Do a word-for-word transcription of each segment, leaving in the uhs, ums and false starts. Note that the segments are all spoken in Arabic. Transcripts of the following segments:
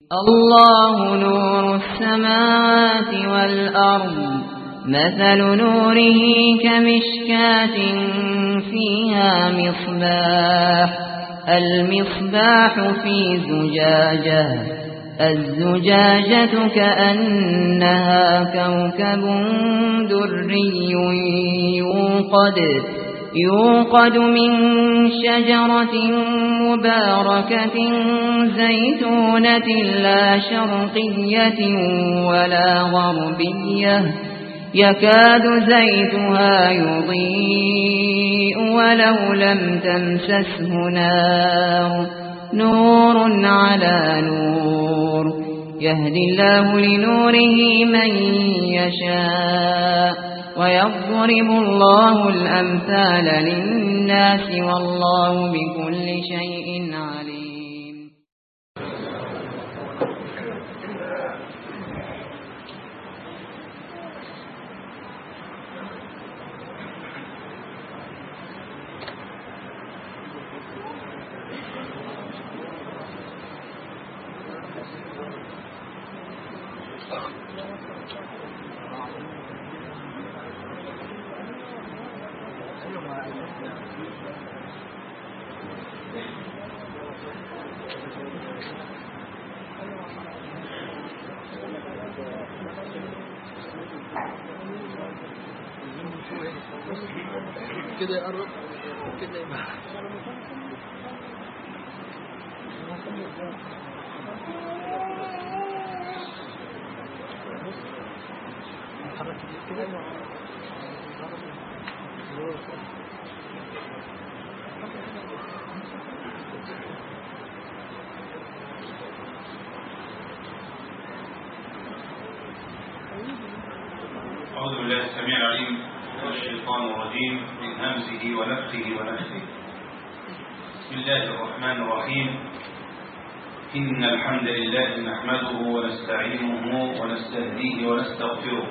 الله نور السماوات والأرض مثل نوره كمشكاة فيها مصباح المصباح في زجاجة الزجاجة كأنها كوكب دري يوقد يوقد من شجرة مباركة زيتونة لا شرقية ولا غربية يكاد زيتها يضيء ولو لم تمسسه نار نور على نور يهدي الله لنوره من يشاء ويضرب الله الأمثال للناس والله بكل شيء عليم. كده يقرب كده يبقى أعوذ بالله السميع العليم من الشيطان الرجيم من همزه ونفخه ونفخه. بسم الله الرحمن الرحيم. إن الحمد لله نحمده ونستعينه ونستهديه ونستغفره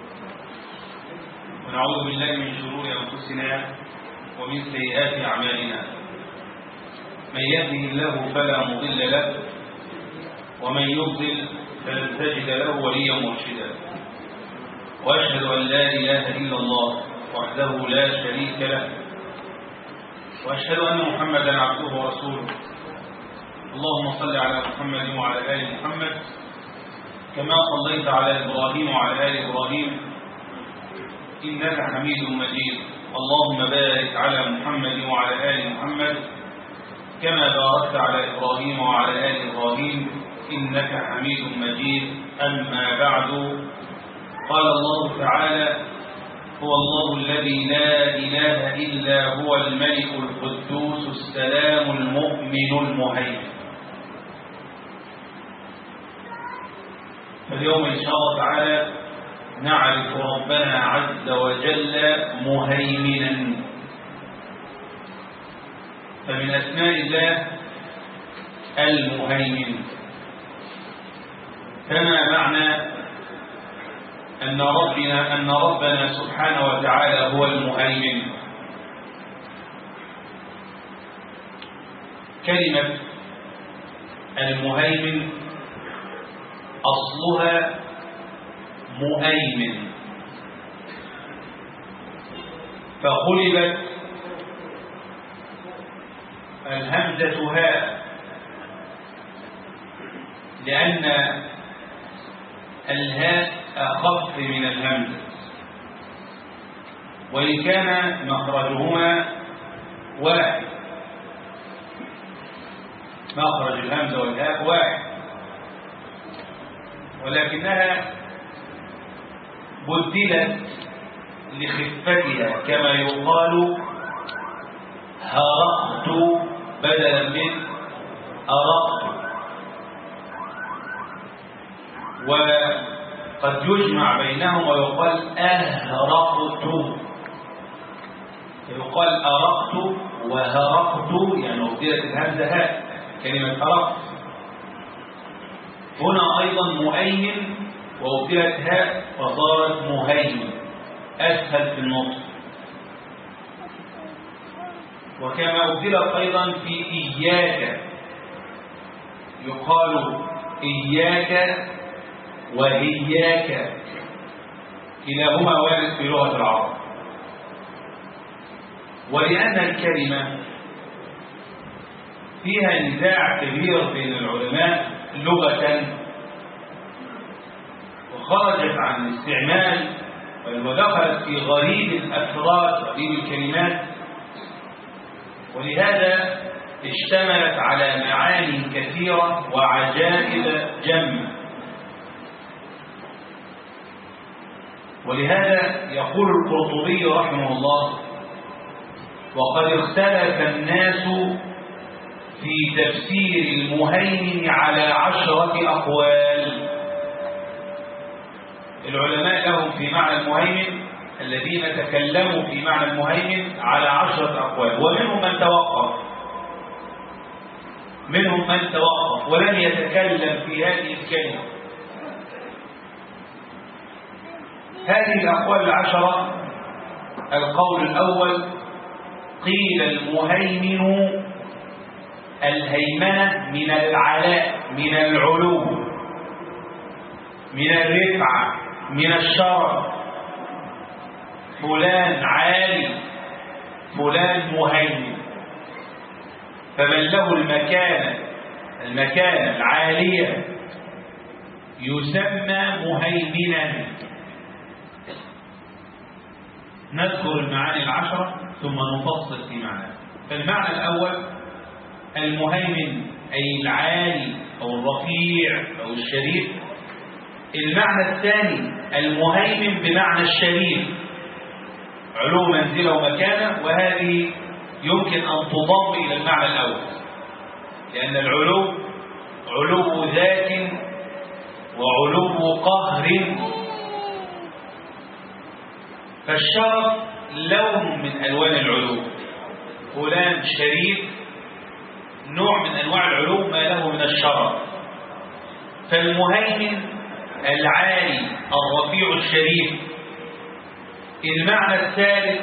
ونعوذ بالله من شرور أنفسنا ومن سيئات أعمالنا. من يهده الله فلا مضل له ومن يضلل فلن تجد له وليا مرشدا. وأشهد أن لا إله إلا الله وحده لا شريك له وأشهد أن محمدا عبده ورسوله. اللهم صل على محمد وعلى آل محمد كما صليت على إبراهيم وعلى آل إبراهيم إنك حميد مجيد. اللهم بارك على محمد وعلى آل محمد كما باركت على إبراهيم وعلى آل إبراهيم إنك حميد مجيد. أما بعد، قال الله تعالى: هو الله الذي لا إله إلا هو الملك القدوس السلام المؤمن المهيمن. فاليوم إن شاء الله تعالى نعرف ربنا عز وجل مهيمنا. فمن أسماء الله المهيمن، كما معنى أن ربنا أن ربنا سبحانه وتعالى هو المهيمن. كلمة المهيمن أصلها مؤيمن، فقلبت الهمزة هاء لأن الهاء أخف من الهمزة، وإن كان مخرجهما واحد، مخرج الهمزة والهاء واحد، ولكنها بدلت لخفتها، كما يقال هرقت بدلا من أرقت. وقد يجمع بينهم ويقال أهرقت، يقال أرقت وهرقت، يعني أبدلت الهمزة هاء كلمة أرقت. هنا أيضا مؤيمن وأبدلت هاء فصارت مهيمن، أسهل في النطق. وكما أبدلت أيضا في إياك، يقال إياك وهياك كلاهما وارد في لغة العرب. ولأن الكلمة فيها نزاع كبير بين العلماء لغة، وخرجت عن الاستعمال ودخلت في غريب الأفراد غريب الكلمات، ولهذا اشتملت على معاني كثيرة وعجائب جمة. ولهذا يقول القرطبي رحمه الله: وقد اختلف الناس في تفسير المهيمن على عشرة أقوال. العلماء لهم في معنى المهيمن الذين تكلموا في معنى المهيمن على عشرة أقوال، ومنهم من توقف منهم من توقف ولم يتكلم في هذه الكلمة. هذه الأقوال العشرة: القول الأول: قيل المهيمن الهيمنة من العلاء، من العلو، من الرفعة، من الشرف. فلان عالي، فلان مهيمن. فمن له المكانة المكانة العالية يسمى مهيمنا. نذكر المعاني العشرة ثم نفصل في معناه. فالمعنى الأول: المهيمن أي العالي أو الرفيع أو الشريف. المعنى الثاني: المهيمن بمعنى الشريف، علو منزله ومكانه، وهذه يمكن أن تضم إلى المعنى الأول، لأن العلو علو ذات وعلو قهر. فالشرف لون من ألوان العلو، فلان شريف، نوع من أنواع العلو ما له من الشرف. فالمهيمن العالي الرفيع الشريف. المعنى الثالث: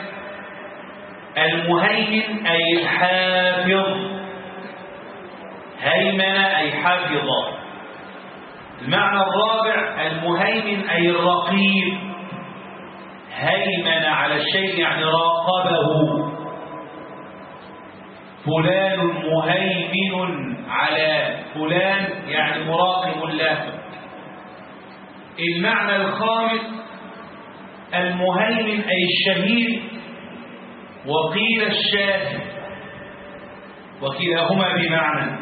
المهيمن أي الحافظ، هيمن أي حافظ. المعنى الرابع: المهيمن أي الرقيب، هيمن على الشيء يعني راقبه. فلان مهيمن على فلان يعني مراقب له. المعنى الخامس: المهيمن أي الشهيد، وقيل الشاهد، وكلاهما بمعنى.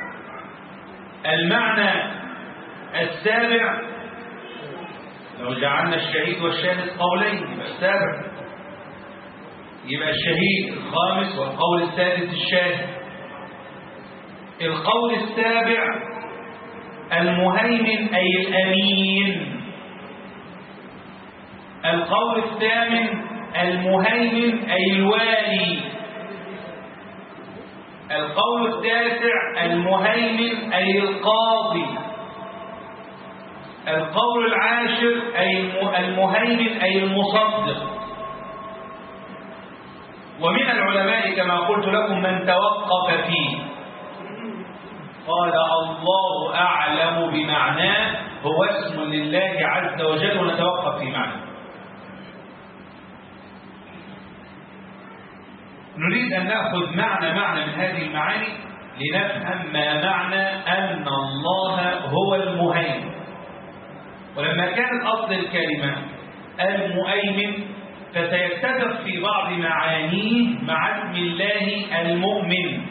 المعنى السابع: لو جعلنا الشهيد والشاهد قولين يبقى السابع، يبقى الشهيد الخامس والقول السادس الشاهد. القول السابع: المهيمن أي الأمين. القول الثامن: المهيمن أي الوالي. القول التاسع: المهيمن أي القاضي. القول العاشر: أي المهيمن أي المصدق. ومن العلماء كما قلت لكم من توقف فيه، قال الله أعلم بمعناه، هو اسم لله عز وجل ونتوقف في معناه. نريد أن نأخذ معنى معنى من هذه المعاني لنفهم ما معنى أن الله هو المهيمن. ولما كان أصل الكلمة المؤمن فسيتفق في بعض معانيه مع اسم الله المؤمن،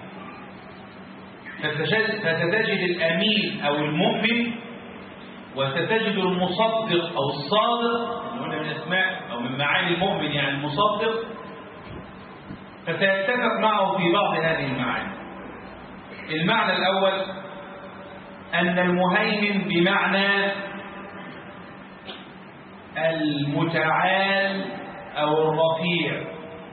فستجد الأمين أو المؤمن، وستجد المصدق أو الصادق، من أسماء أو من معاني المؤمن يعني المصدق، فسيتفق معه في بعض هذه المعاني. المعنى الأول: أن المهيمن بمعنى المتعال أو الرفيع.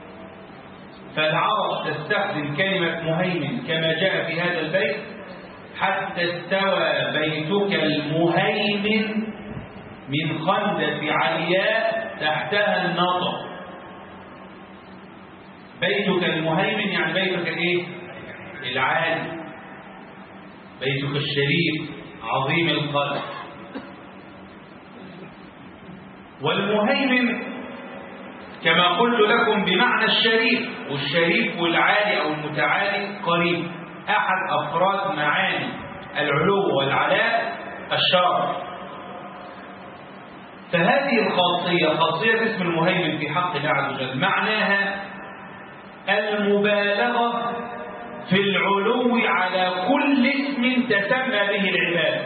فالعرب تستخدم كلمة مهيمن كما جاء في هذا البيت: حتى استوى بيتك المهيمن من خندة علياء تحتها النطق. بيتك المهيمن يعني بيتك الايه؟ العالي، بيتك الشريف، عظيم القدر. والمهيمن كما قلت لكم بمعنى الشريف، والشريف والعالي أو المتعالي قريب، أحد أفراد معاني العلو والعلاء الشرف. فهذه الخاصية خاصية اسم المهيمن في حق الله عز وجل معناها المبالغة في العلو على كل اسم تسمى به العباد.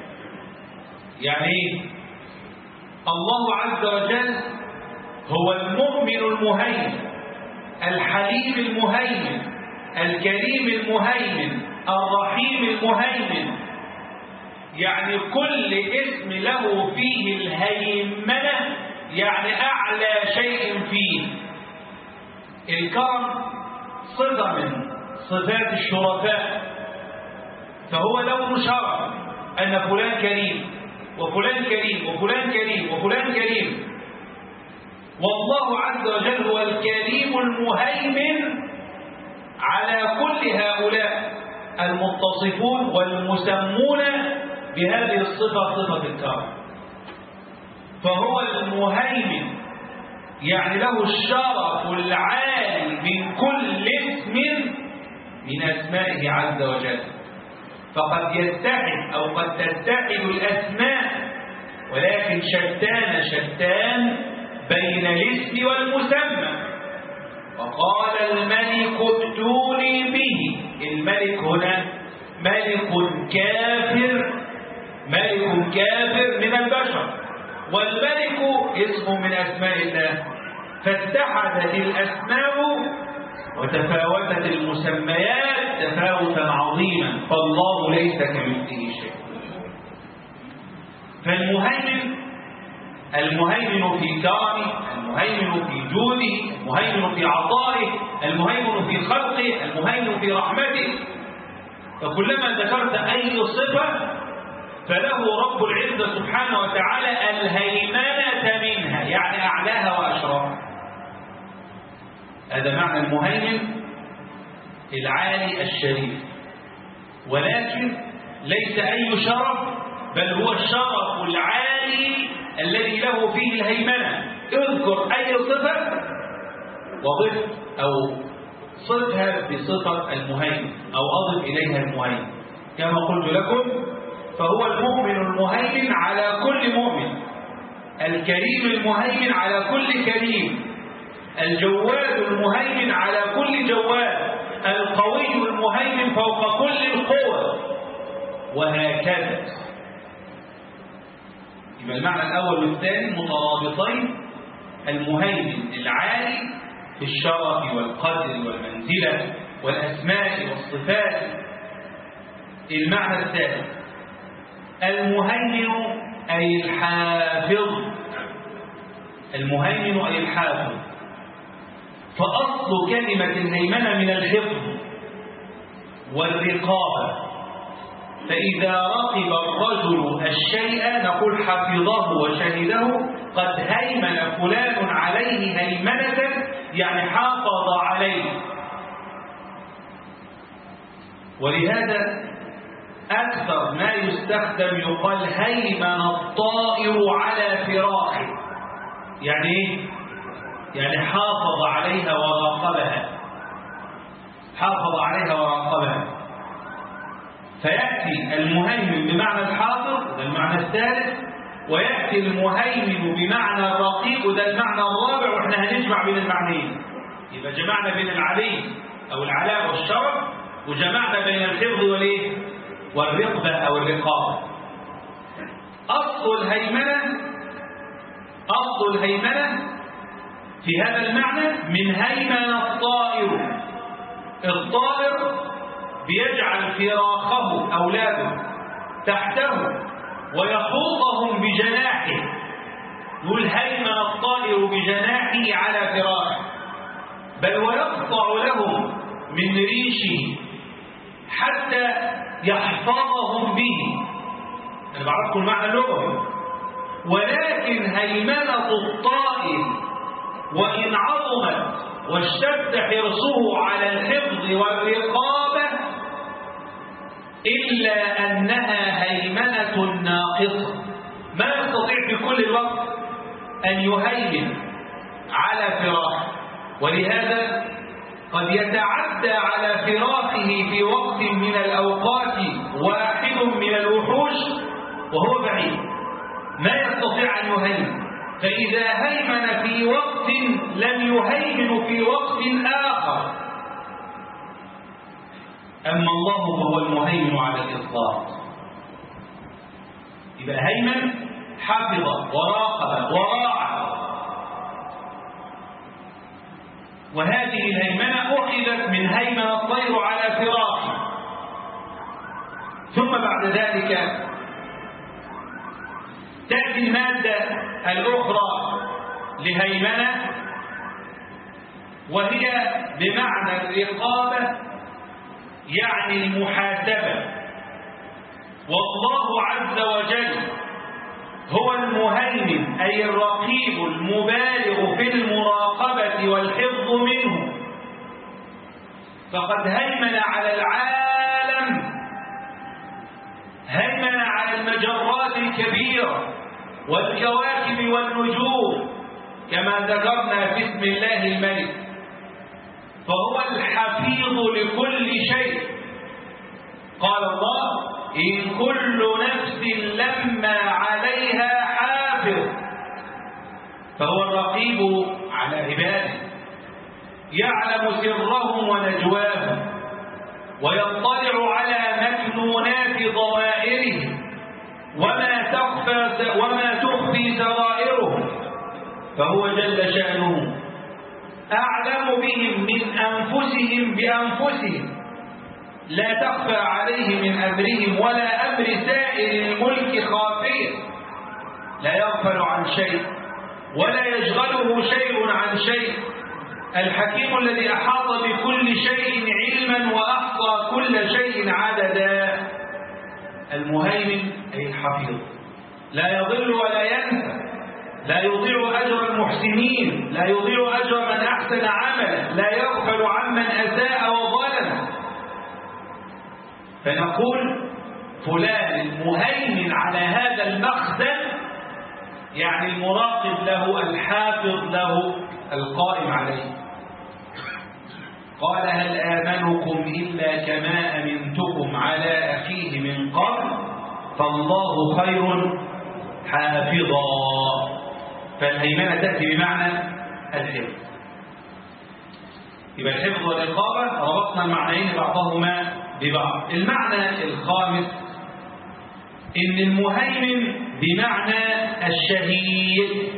يعني الله عز وجل هو المؤمن المهيمن، الحليم المهيمن، الكريم المهيمن، الرحيم المهيمن. يعني كل اسم له فيه الهيمنة، يعني أعلى شيء فيه. الكرم صفة من صفات الشرفاء، فهو لون شرف أن فلان كريم وفلان كريم وفلان كريم وفلان كريم. والله عز وجل هو الكريم المهيمن على كل هؤلاء المتصفون والمسمون بهذه الصفة، صفة الكرم. فهو المهيمن يعني له الشرف العالي من كل اسم من أسمائه عز وجل. فقد يتحد أو قد تتحد الأسماء، ولكن شتان شتان بين الاسم والمسمى. وقال الملك ائتوني به. الملك هنا ملك كافر، ملك كافر من البشر، والملك اسم من أسماء الله. فاتحدت الأسماء وتفاوتت المسميات تفاوتا عظيما، فالله ليس كمثله شيء. فالمهيمن المهيمن في كرمه، المهيمن في جوده، المهيمن في عطائه، المهيمن في خلقه، المهيمن في رحمته. فكلما ذكرت أي صفة فله رب العزة سبحانه وتعالى الهيمنة منها، يعني أعلاها وأشرفها. هذا معنى المهيمن العالي الشريف. ولكن ليس أي شرف، بل هو الشرف العالي الذي له فيه الهيمنة. اذكر أي صفة وضف أو صفها بصفة المهيمن أو أضف إليها المهيمن. كما قلت لكم فهو المؤمن المهيمن على كل مؤمن، الكريم المهيمن على كل كريم، الجواد المهيمن على كل جواد، القوي المهيمن فوق كل القوى، وهكذا. يبقى المعنى الأول والثاني مترابطين، المهيمن العالي في الشرف والقدر والمنزلة والأسماء والصفات. المعنى الثالث المهيمن أي الحافظ، المهيمن أي الحافظ. فأصل كلمة الهيمنة من الحفظ والرقابة. فإذا رقب الرجل الشيء نقول حفظه وشهده، قد هيمن فلان عليه هيمنة، يعني حافظ عليه. ولهذا أكثر ما يستخدم يقال هيمن الطائر على فراخه. يعني إيه؟ يعني حافظ عليها وراقبها، حافظ عليها وراقبها. فيأتي المهيمن بمعنى الحافظ، ده المعنى الثالث، ويأتي المهيمن بمعنى الرقيب، وده المعنى الرابع. وإحنا هنجمع بين المعنيين، يبقى جمعنا بين العلي أو العلاء والشرف، وجمعنا بين الحفظ والإيه؟ والرقبة أو الرقابة. أصل الهيمنة أصل الهيمنة في هذا المعنى من هيمن الطائر. الطائر بيجعل فراخه أولاده تحته ويخوضهم بجناحه، يقول هيمن الطائر بجناحه على فراخه، بل ويقطع لهم من ريشه حتى يحفظهم به. أنا بعرفكم المعنى اللغوي. ولكن هيمنة الطائر وإن عظمت واشتد حرصه على الحفظ والرقابة إلا أنها هيمنة ناقصة، ما يستطيع في كل الوقت أن يهيمن على فراشه، ولهذا قد يتعدى على فراشه في وقت من الأوقات واحد من الوحوش وهو بعيد، ما يستطيع أن يهيمن، فإذا هيمن في وقت لم يهيمن في وقت آخر. أما الله فهو المهيمن على الإطلاق، يبقى هيمن حفظ وراقب وراعى، وهذه الهيمنة أخذت من هيمن الطير على فراشه. ثم بعد ذلك تأتي المادة الأخرى لهيمنة، وهي بمعنى الرقابة، يعني المحاسبة. والله عز وجل هو المهيمن، أي الرقيب المبالغ في المراقبة والحفظ منه، فقد هيمن على العالم، هيمن على المجرات الكبيرة والكواكب والنجوم كما ذكرنا في اسم الله الملك، فهو الحفيظ لكل شيء. قال الله: إن كل نفس لما عليها حافظ، فهو الرقيب على عباده، يعلم سرهم ونجواهم، ويطلع على مكنونات ضمائرهم وما تخفى وما تخفي سرائرهم، فهو جل شأنه أعلم بهم من أنفسهم بأنفسهم، لا تخفى عليه من أمرهم ولا أمر سائر الملك خافية، لا يغفل عن شيء ولا يشغله شيء عن شيء، الحكيم الذي أحاط بكل شيء علما وأحصى كل شيء عددا، المهيمن أي الحفيظ، لا يضل ولا ينسى، لا يضيع أجر المحسنين، لا يضيع أجر من أحسن عملا، لا يغفل عمن أساء وظلم. فنقول فلان المهيمن على هذا المخزن، يعني المراقب له، الحافظ له، القائم عليه. قال: هل آمنكم إلا كما أمنتكم على أخيه من قبل فالله خير حافظا. فالهيمنة تأتي بمعنى الحفظ. يبقى الحفظ والرقابة ربطنا المعنيين بعضهما ببعض. المعنى الخامس إن المهيمن بمعنى الشهيد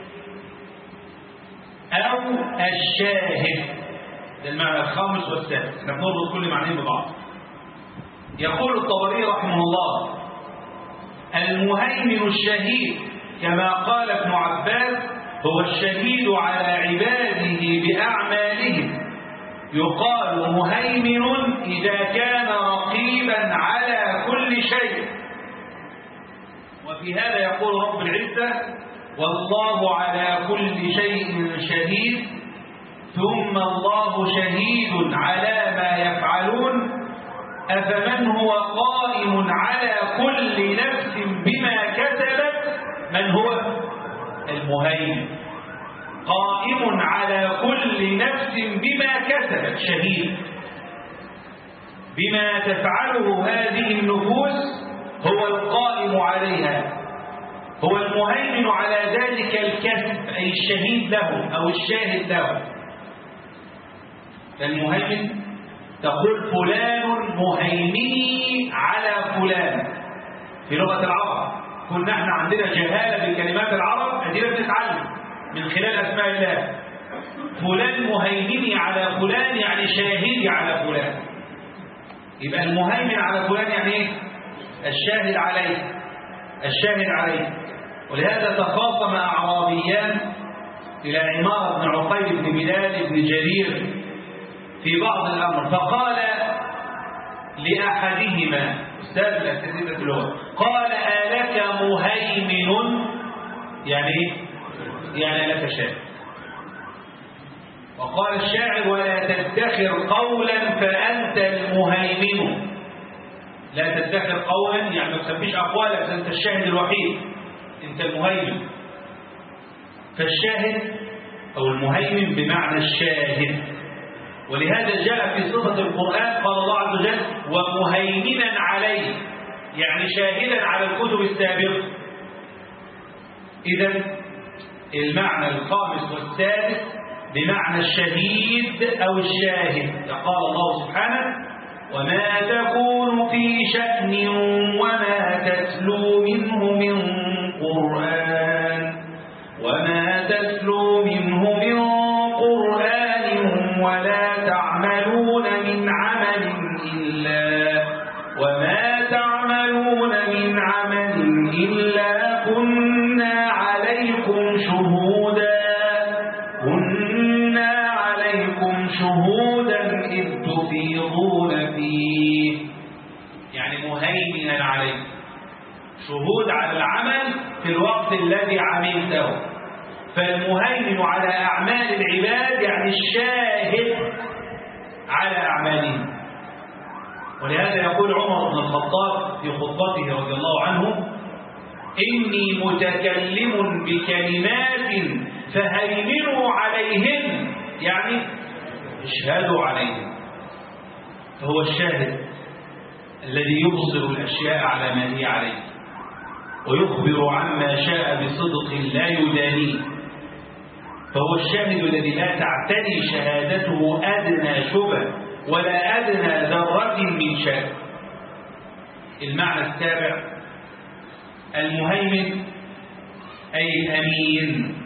أو الشاهد، ده المعنى الخامس والسادس، احنا بنربط كل معنيين ببعض. يقول الطبري رحمه الله: المهيمن الشهيد كما قال ابن عباس هو الشهيد على عباده بأعمالهم، يقال مهيمن إذا كان رقيبا على كل شيء. وفي هذا يقول رب العزة: والله على كل شيء شهيد، ثم الله شهيد على ما يفعلون، أفمن هو قائم على كل نفس بما كسبت، من هو المهيمن، قائم على كل نفس بما كسبت، شهيد بما تفعله هذه النفوس، هو القائم عليها، هو المهيمن على ذلك الكسب، أي الشهيد له أو الشاهد له. فالمهيمن تقول فلان مهيمني على فلان في لغة العرب. كنا احنا عندنا جهالة بكلمات العرب، ادينا بنتعلم من خلال أسماء الله. فلان مهيمني على فلان يعني شاهدي على فلان. يبقى المهيمن على فلان يعني ايه؟ الشاهد عليه، الشاهد عليه. ولهذا تخاصم أعرابيان إلى عمار بن عقيل بن بلال بن جرير في بعض الأمر، فقال لأحدهما أستاذ الأساتذة اللغة، قال: آلك مهيمن، يعني يعني لك شاهد. وقال الشاعر: ولا تدخر قولا فأنت المهيمن، لا تدخر قولا، يعني ما تسميش أقوالك، أنت الشاهد الوحيد، أنت المهيمن. فالشاهد أو المهيمن بمعنى الشاهد، ولهذا جاء في صفة القرآن قال الله عز وجل ومهيمنا عليه، يعني شاهدا على الكتب السابقة. إذن المعنى الخامس والسادس بمعنى الشهيد أو الشاهد. قال الله سبحانه وما تكون في شأن وما تتلو منه من قرآن وما تتلو منه من قرآن ولا تعملون من عمل إلا وما تعملون من عمل إلا كنا عليكم شهودا كنا عليكم شهودا إذ تفيضون فيه، يعني مهيمنا عليه، شهود على العمل في الوقت الذي عملته. فالمهيمن على أعمال العباد يعني الشاهد على أعمالهم. ولهذا يقول عمر بن الخطاب في خطبته رضي الله عنه إني متكلم بكلمات فهيمنوا عليهن، يعني اشهدوا عليهن. فهو الشاهد الذي يبصر الأشياء على ما هي عليه ويخبر عما شاء بصدق لا يدانيه. فهو الشاهد الذي لا تعتري شهادته أدنى شبه ولا أدنى ذرة من شك. المعنى السابع المهيمن أي الأمين.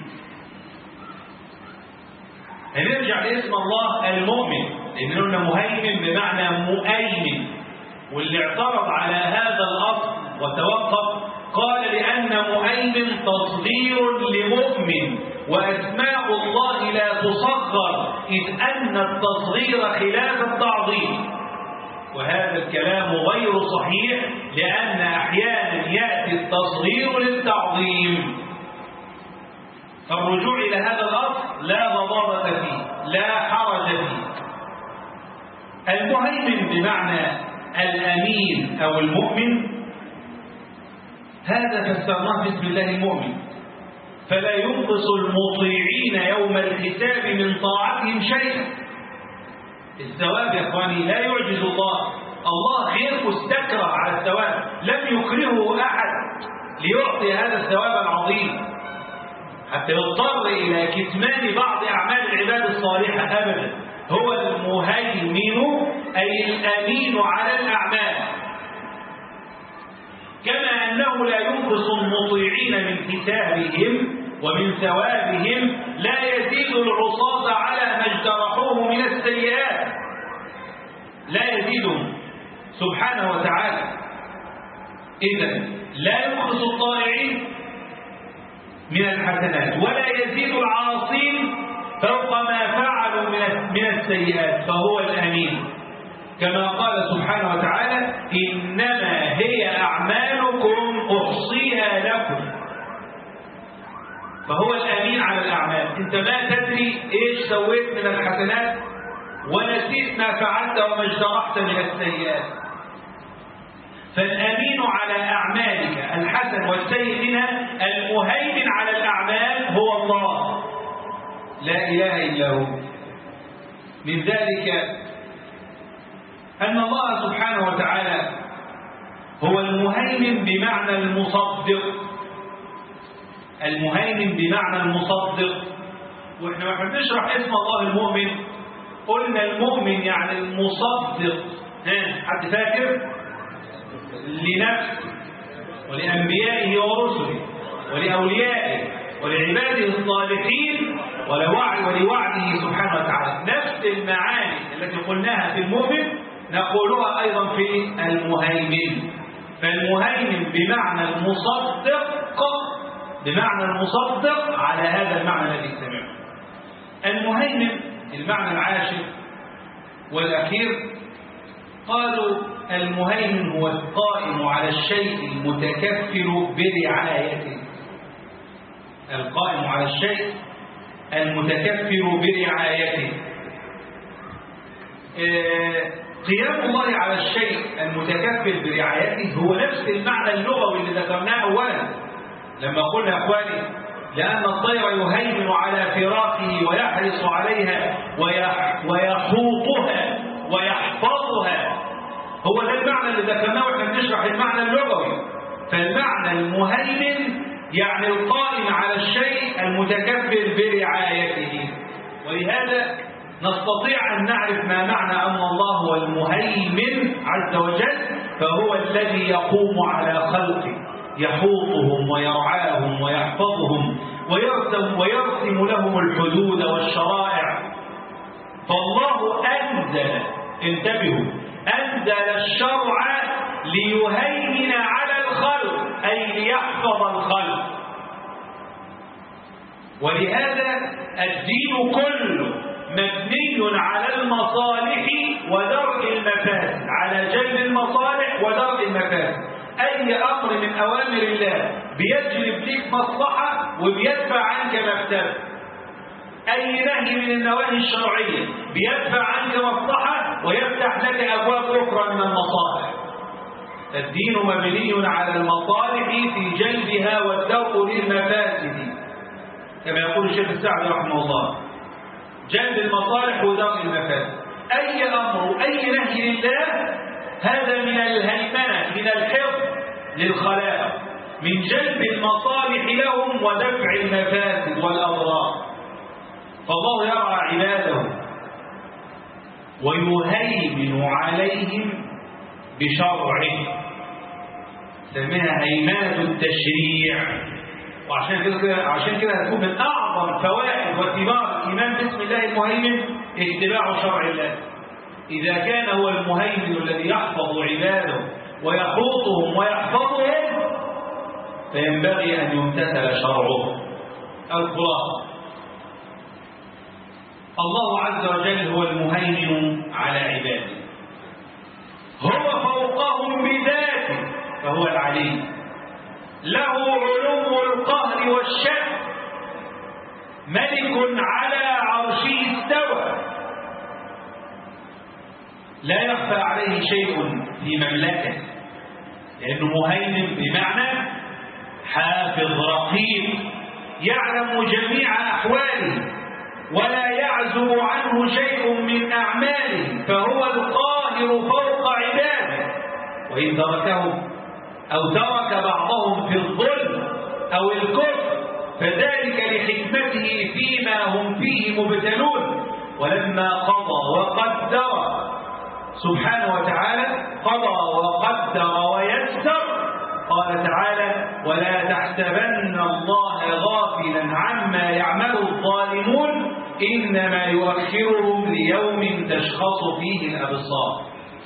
هنرجع لاسم الله المؤمن، لأنه قلنا مهيمن بمعنى مؤيمن، واللي اعترض على هذا الأصل وتوقف قال لأن مؤيمن تصغير لمؤمن، وأسماء الله لا تصغر إذ أن التصغير خلاف التعظيم. وهذا الكلام غير صحيح، لأن أحيانا يأتي التصغير للتعظيم. فالرجوع إلى هذا الأصل لا ضرورة فيه، لا حرج فيه. المهيمن بمعنى الأمين أو المؤمن، هذا فسرناه باسم الله المؤمن، فلا ينقص المطيعين يوم الحساب من طاعتهم شيئا. الثواب يا اخواني لا يعجز الله، الله غير مستكره على الثواب، لم يكرهه احد ليعطي هذا الثواب العظيم حتى يضطر الى كتمان بعض اعمال العباد الصالحه ابدا. هو المهيمن اي الامين على الاعمال، كما انه لا ينقص المطيعين من حسابهم ومن ثوابهم، لا يزيد العصاة على ما اجترحوه من السيئات، لا يزيدهم سبحانه وتعالى. إذن لا ينقص الطائعين من الحسنات ولا يزيد العاصين فوق ما فعلوا من السيئات، فهو الأمين. كما قال سبحانه وتعالى إنما هي أعمالكم أحصيها لكم، فهو الأمين على الأعمال. أنت ما تدري إيش سويت من الحسنات ونسيت ما فعلت وما اجترحت من السيئات. فالأمين على أعمالك الحسن والسيء منها، المهيمن على الأعمال هو الله لا إله إلا هو. من ذلك أن الله سبحانه وتعالى هو المهيمن بمعنى المصدق، المهيمن بمعنى المصدق. واحنا ما بنشرح اسم الله المؤمن قلنا المؤمن يعني المصدق، ها حد فاكر؟ لنفسه ولأنبيائه ورسله ولأوليائه ولعباده الصالحين ولوعده سبحانه وتعالى. نفس المعاني التي قلناها في المؤمن نقولها أيضا في المهيمن. فالمهيمن بمعنى المصدق، بمعنى المصدق على هذا المعنى الذي سمعه. المهيمن المعنى العاشر والأخير قالوا المهيمن هو القائم على الشيء المتكفل برعايته، القائم على الشيء المتكفل برعايته. قيام الله على الشيء المتكفل برعايته هو نفس المعنى اللغوي اللي ذكرناه أولا لما قلنا يا أخواني لأن الطير يهيمن على فراقه ويحرص عليها ويحوطها ويحفظها. هو ده المعنى اللي ذكرناه واحنا بنشرح المعنى اللغوي. فالمعنى المهيمن يعني القائم على الشيء المتكفل برعايته. ولهذا نستطيع أن نعرف ما معنى أن الله هو المهيمن عز وجل، فهو الذي يقوم على خلقه يحوطهم ويرعاهم ويحفظهم ويرسم, ويرسم لهم الحدود والشرائع. فالله أنزل، انتبهوا، أنزل الشرع ليهيمن على الخلق أي ليحفظ الخلق. ولهذا الدين كله مبني على المصالح ودرء المفاسد، على جلب المصالح ودرء المفاسد. أي أمر من أوامر الله بيجلب لك مصلحة وبيدفع عنك مفسدة. أي نهي من النواهي الشرعية بيدفع عنك مصلحة ويفتح لك أبواب أخرى من المصالح. الدين مبني على المصالح في جلبها والدرء للمفاسد، كما يقول الشيخ السعدي رحمه الله، جلب المصالح ودرء المفاسد. أي أمر أي نهي لله هذا من الهيمنة، من الحفظ للخلائق، من جلب المصالح لهم ودفع المفاسد والأضرار. فالله يرعى عباده ويهيمن عليهم بشرعه، سميها هيمنة التشريع. وعشان كده عشان كده هتكون من أعظم فوائد وثمار الإيمان باسم الله المهيمن اتباع شرع الله. إذا كان هو المهيمن الذي يحفظ عباده ويحوطهم ويحفظهم فينبغي أن يمتثل شرعه. الخلاصة الله عز وجل هو المهيمن على عباده، هو فوقهم بذاته فهو العليم، له علو القهر والشأن، ملك على عرشه استوى، لا يخفى عليه شيء في مملكته، لأنه مهيمن بمعنى حافظ رقيب يعلم جميع أحواله ولا يعزب عنه شيء من أعماله، فهو القاهر فوق عباده. وإن تركهم أو ترك بعضهم في الظلم أو الكفر فذلك لحكمته فيما هم فيه مبتلون. ولما قضى وقدر سبحانه وتعالى، قضى وقدر ويسر، قال تعالى: ولا تحسبن الله غافلا عما يعمل الظالمون إنما يؤخرهم ليوم تشخص فيه الأبصار.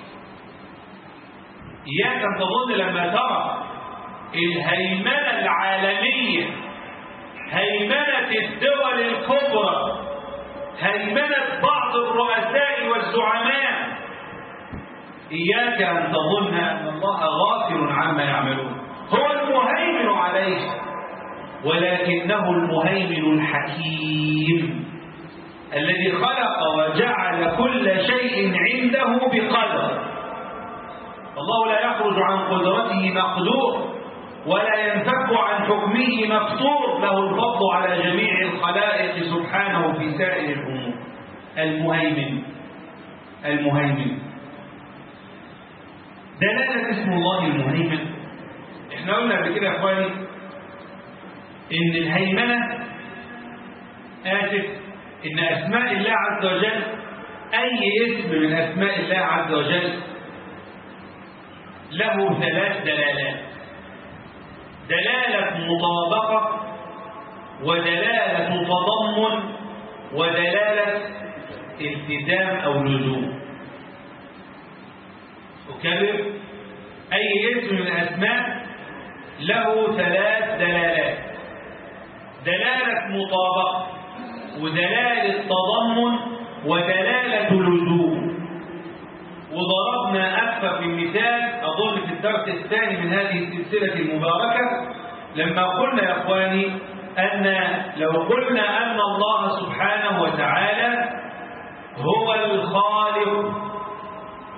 إياك أن تظن لما ترى الهيمنة العالمية، هيمنة الدول الكبرى، هيمنة بعض الرؤساء والزعماء، إياك أن تظن أن الله غافل عما يعملون. هو المهيمن عليه، ولكنه المهيمن الحكيم الذي خلق وجعل كل شيء عنده بقدر. الله لا يخرج عن قدرته مقدور ولا ينفك عن حكمه مفتور، له الفضل على جميع الخلائق سبحانه في سائر الأمور. المهيمن المهيمن دلالة اسم الله المهيمن. احنا قلنا قبل كده يا اخواني ان الهيمنة آسف ان اسماء الله عز وجل، اي اسم من اسماء الله عز وجل له ثلاث دلالات: دلالة مطابقة، ودلالة تضمن، ودلالة التزام أو لزوم. أكرر: أي اسم من الأسماء له ثلاث دلالات: دلالة مطابقة، ودلالة تضمن، ودلالة لزوم. وضربنا أكثر من مثال أظن في الدرس الثاني من هذه السلسلة المباركة لما قلنا يا أخواني أن لو قلنا أن الله سبحانه وتعالى هو الخالق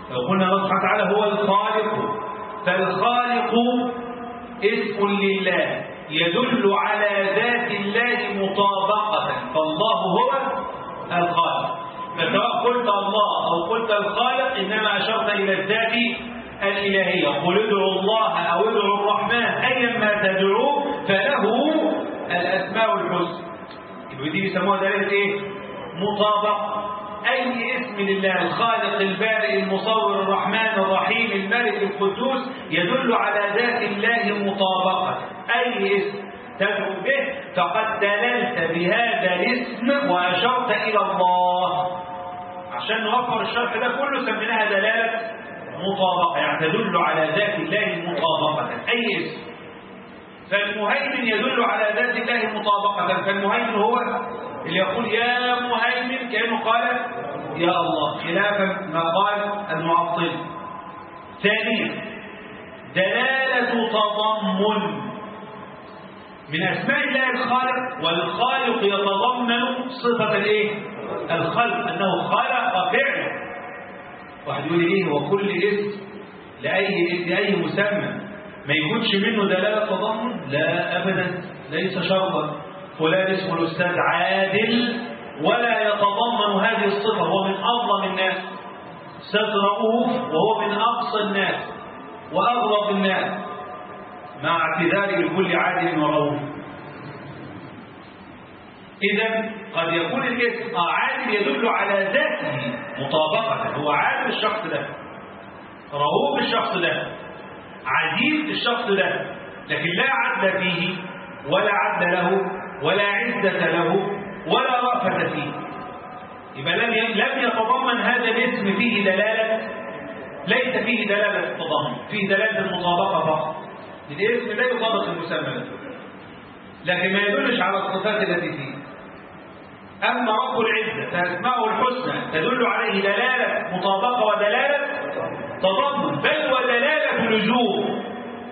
لو قلنا الله سبحانه وتعالى هو الخالق، فالخالق اسم لله يدل على ذات الله مطابقة، فالله هو الخالق. فسواء قلت الله أو قلت الخالق إنما أشرت إلى الذات الإلهية. قل ادعوا الله أو ادعوا الرحمن أيما تدعوه فله الأسماء الحسنى. يبقى دي بيسموها دلالة إيه؟ مطابقة. أي اسم لله الخالق البارئ المصور الرحمن الرحيم الملك القدوس يدل على ذات الله مطابقة. أي اسم تدعو به فقد دللت بهذا الاسم وأشرت إلى الله. عشان نوفر الشرح ده كله سميناها دلالة مطابقة، يعني تدل على ذات الله مطابقة. أي اسم. فالمهيمن يدل على ذات الله مطابقة، فالمهيمن هو اللي يقول يا مهيمن كأنه قال يا الله، خلافا ما قال المعطل. ثانيا دلالة تضمن. من أسماء الله الخالق، والخالق يتضمن صفة الايه؟ الخلق، أنه خلق فعلا. واحد يقول لي ايه هو كل اسم لأي لأي مسمى ما يكونش منه دلالة تضمن؟ لا أبدا، ليس شرطا. فلان اسمه الأستاذ عادل ولا يتضمن هذه الصفة، هو من أظلم الناس. أستاذ رؤوف وهو من أقصى الناس وأغلظ الناس، مع اعتذاري لكل عادل ورؤوف. إذا قد يكون الاسم عادل يدل على ذاته مطابقة، هو عادل الشخص ده، رؤوف الشخص ده، عزيز الشخص ده، لكن لا عدل فيه ولا عدل له ولا عزة له ولا رأفة فيه. يبقى لم لم يتضمن هذا الاسم فيه دلالة، ليس فيه دلالة التضمن، فيه دلالة المطابقة فقط. الاسم لا يطابق المسمى، لكن ما يدلش على الصفات التي فيه. أما رب العزة فأسماءه الحسنى تدل عليه دلالة مطابقة ودلالة تضمن، بل ودلالة لزوم،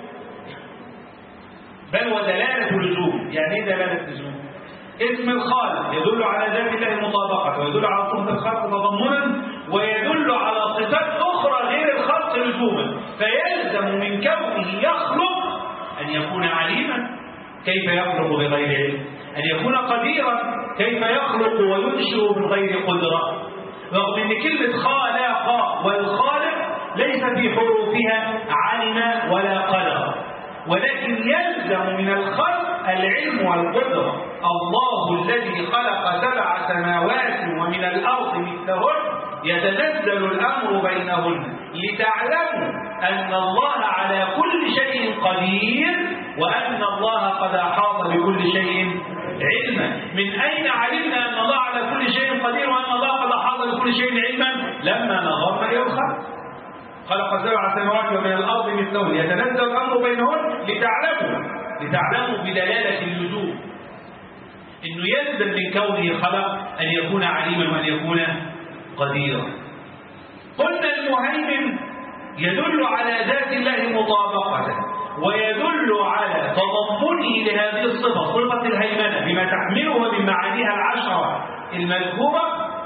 بل ودلالة لزوم. يعني ايه دلالة لزوم؟ اسم الخالق يدل على ذات الله مطابقة، ويدل على صفة الخلق تضمنا، ويدل على صفات أخرى غير الخلق لزوما. فيلزم من كونه يخلق أن يكون عليما، كيف يخلق بغير علم؟ أن يكون قديرا، كيف يخلق وينشئ بغير قدرة؟ رغم أن كلمة خالق والخالق ليس في حروفها علم ولا قدر، ولكن يلزم من الخلق العلم والقدرة. الله الذي خلق سبع سماوات ومن الأرض مثلهن يتنزل الأمر بينهن لتعلموا أن الله على كل شيء قدير، وأن الله قد أحاط بكل شيء علما. من أين علمنا أن الله على كل شيء قدير وأن الله قد أحاط بكل شيء علما؟ لما نظرنا إلى الخلق. خلق سبع سماوات ومن الأرض مثلهن يتنزل الأمر بينهن لتعلموا لتعلموا بدلالة اللزوم إنه يلزم من كونه خلق أن يكون عليما وأن يكون قديرا. قلنا المهيمن يدل على ذات الله مطابقة، ويدل على تضمنه لهذه الصفة، صفة الهيمنة بما تحمله من معانيها العشرة المذكورة،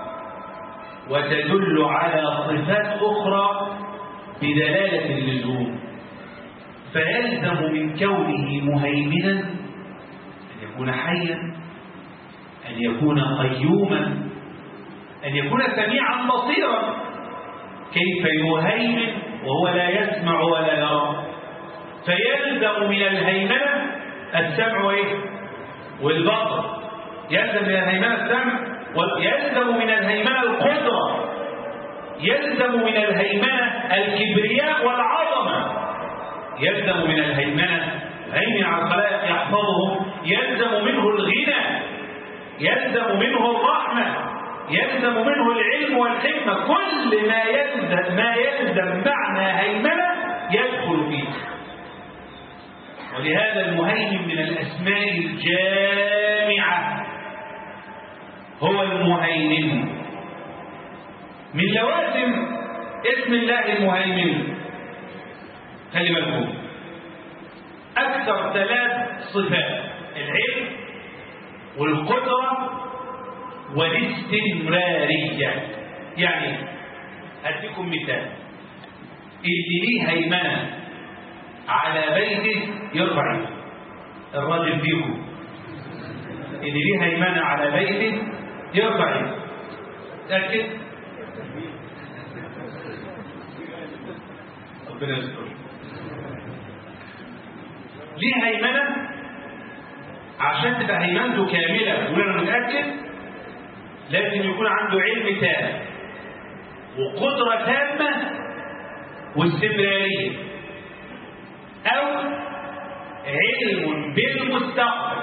وتدل على صفات أخرى بدلالة اللزوم. فيلزم من كونه مهيمنا أن يكون حيا، أن يكون قيوما، أن يكون سميعا بصيرا. كيف يهيمن وهو لا يسمع ولا يرى؟ فيلزم من الهيمنة السمع وإيه؟ والبصر. يلزم من الهيمنة السمع، ويلزم من الهيمنة القدرة، يلزم من الهيمنة الكبرياء والعظمة، يلزم من الهيمنة هيمن على الخلائق يحفظهم، يلزم منه الغنى، يلزم منه الرحمة، يلزم منه العلم والحكمة. كل ما يلزم ما يلزم معنى هيمنة يدخل فيه. ولهذا المهيمن من الأسماء الجامعة هو المهيمن. من لوازم اسم الله المهيمن خلي بالكم أكثر ثلاث صفات: العلم والقدرة والاستمرارية. يعني أديكم مثال: اللي ليه هيمنة على بيته يرفع يده. الراجل فيكم اللي ليه هيمنة على بيته يرفع يده. تأكد. ربنا يستر. ليه هيمنة عشان تبقى هيمنته كاملة ولنا نتأكد لازم يكون عنده علم تام وقدرة تامة واستمرارية، أو علم بالمستقبل.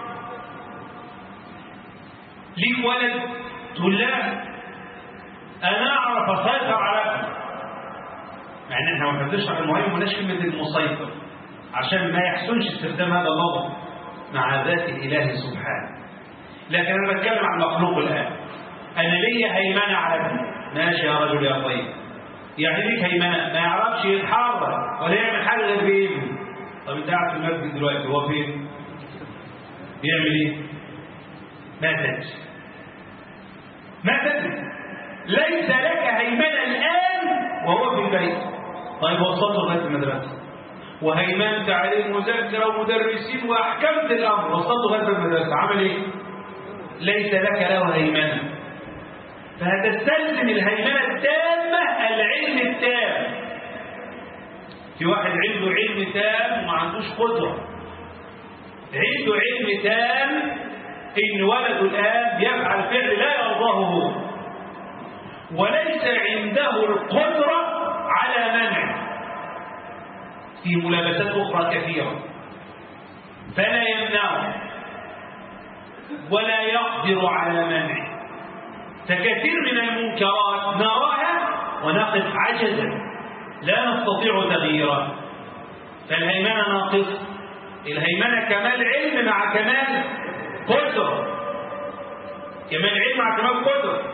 ليك ولد تقول لا أنا أعرف أسيطر على ابني، مع إن إحنا ما بنشرح المهم وناش كلمة المسيطر عشان ما يحسنش استخدام هذا اللفظ مع ذات الإله سبحانه. لكن أنا بتكلم عن مخلوق الآن. أنا ليا هيمنة على ابني، ماشي يا رجل يا طيب، يعني ليك هيمنة ما يعرفش يتحرك ولا يعمل حاجة غير بإيده. طب أنت قاعد في المسجد دلوقتي هو فين؟ بيعمل إيه؟ ما تدري ما تدري ليس لك هيمنة الآن وهو في البيت. طيب وصلته لغاية المدرسة وهيمنت عليه مذاكرة ومدرسين وأحكمت الأمر، وصلته لغاية المدرسة، عمل إيه؟ ليس لك له هيمنة. فهتستلزم الهيمنة التامة العلم التام. في واحد عنده علم تام وما عندوش قدرة. عنده علم تام إن ولده الآن بيفعل فعل لا يرضاه هو، وليس عنده القدرة على منعه. في ملابسات أخرى كثيرة فلا يمنعه ولا يقدر على منعه. فكثير من المنكرات نراها ونقف عجزا لا نستطيع تغييرها. فالهيمنة ناقص. الهيمنة كمال علم مع كمال قدرة. كمال علم مع كمال قدرة.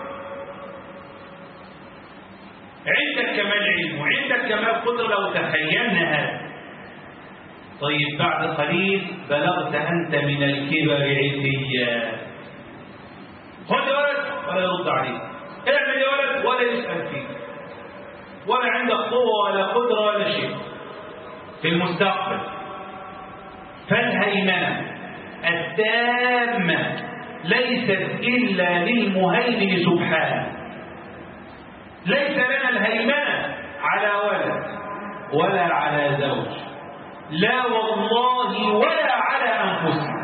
عندك كمال علم وعندك كمال قدرة لو تخيلنا هذا. طيب بعد قليل بلغت أنت من الكبر عتيا. خذ يا ولد ولا يرد عليك، اعمل يا ولد ولا يسأل فيك، ولا عندك قوة ولا قدرة ولا شيء في المستقبل. فالهيمنة التامة ليست إلا للمهيمن سبحانه. ليس لنا الهيمنة على ولد ولا على زوج، لا والله ولا على أنفسنا.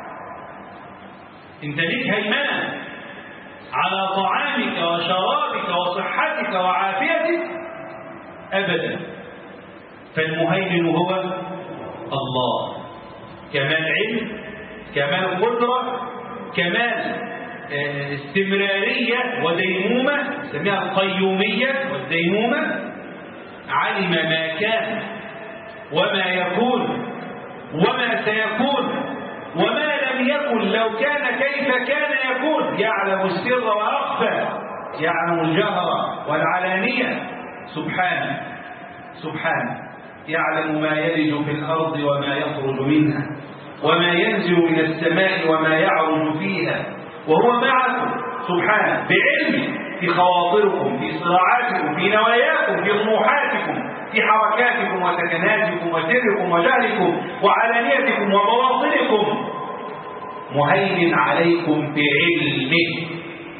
انت ليك هيمنة على طعامك وشرابك وصحتك وعافيتك؟ أبدا. فالمهيمن هو الله. كمال علم، كمال قدرة، كمال استمرارية وديمومة، نسميها القيومية والديمومة. علم ما كان وما يكون وما سيكون وما لم يكن لو كان كيف كان يكون. يعلم السر وأخفى، يعلم الجهر والعلانية. سبحانه سبحانه يعلم ما يلج في الأرض وما يخرج منها وما ينزل من السماء وما يعرج فيها، وهو معكم سبحانه بعلمه في خواطركم، في صراعاتكم، في نواياكم، في طموحاتكم، في حركاتكم وسكناتكم وسركم وجهلكم وعلانيتكم ومواطنكم. مهيمن عليكم بعلمه.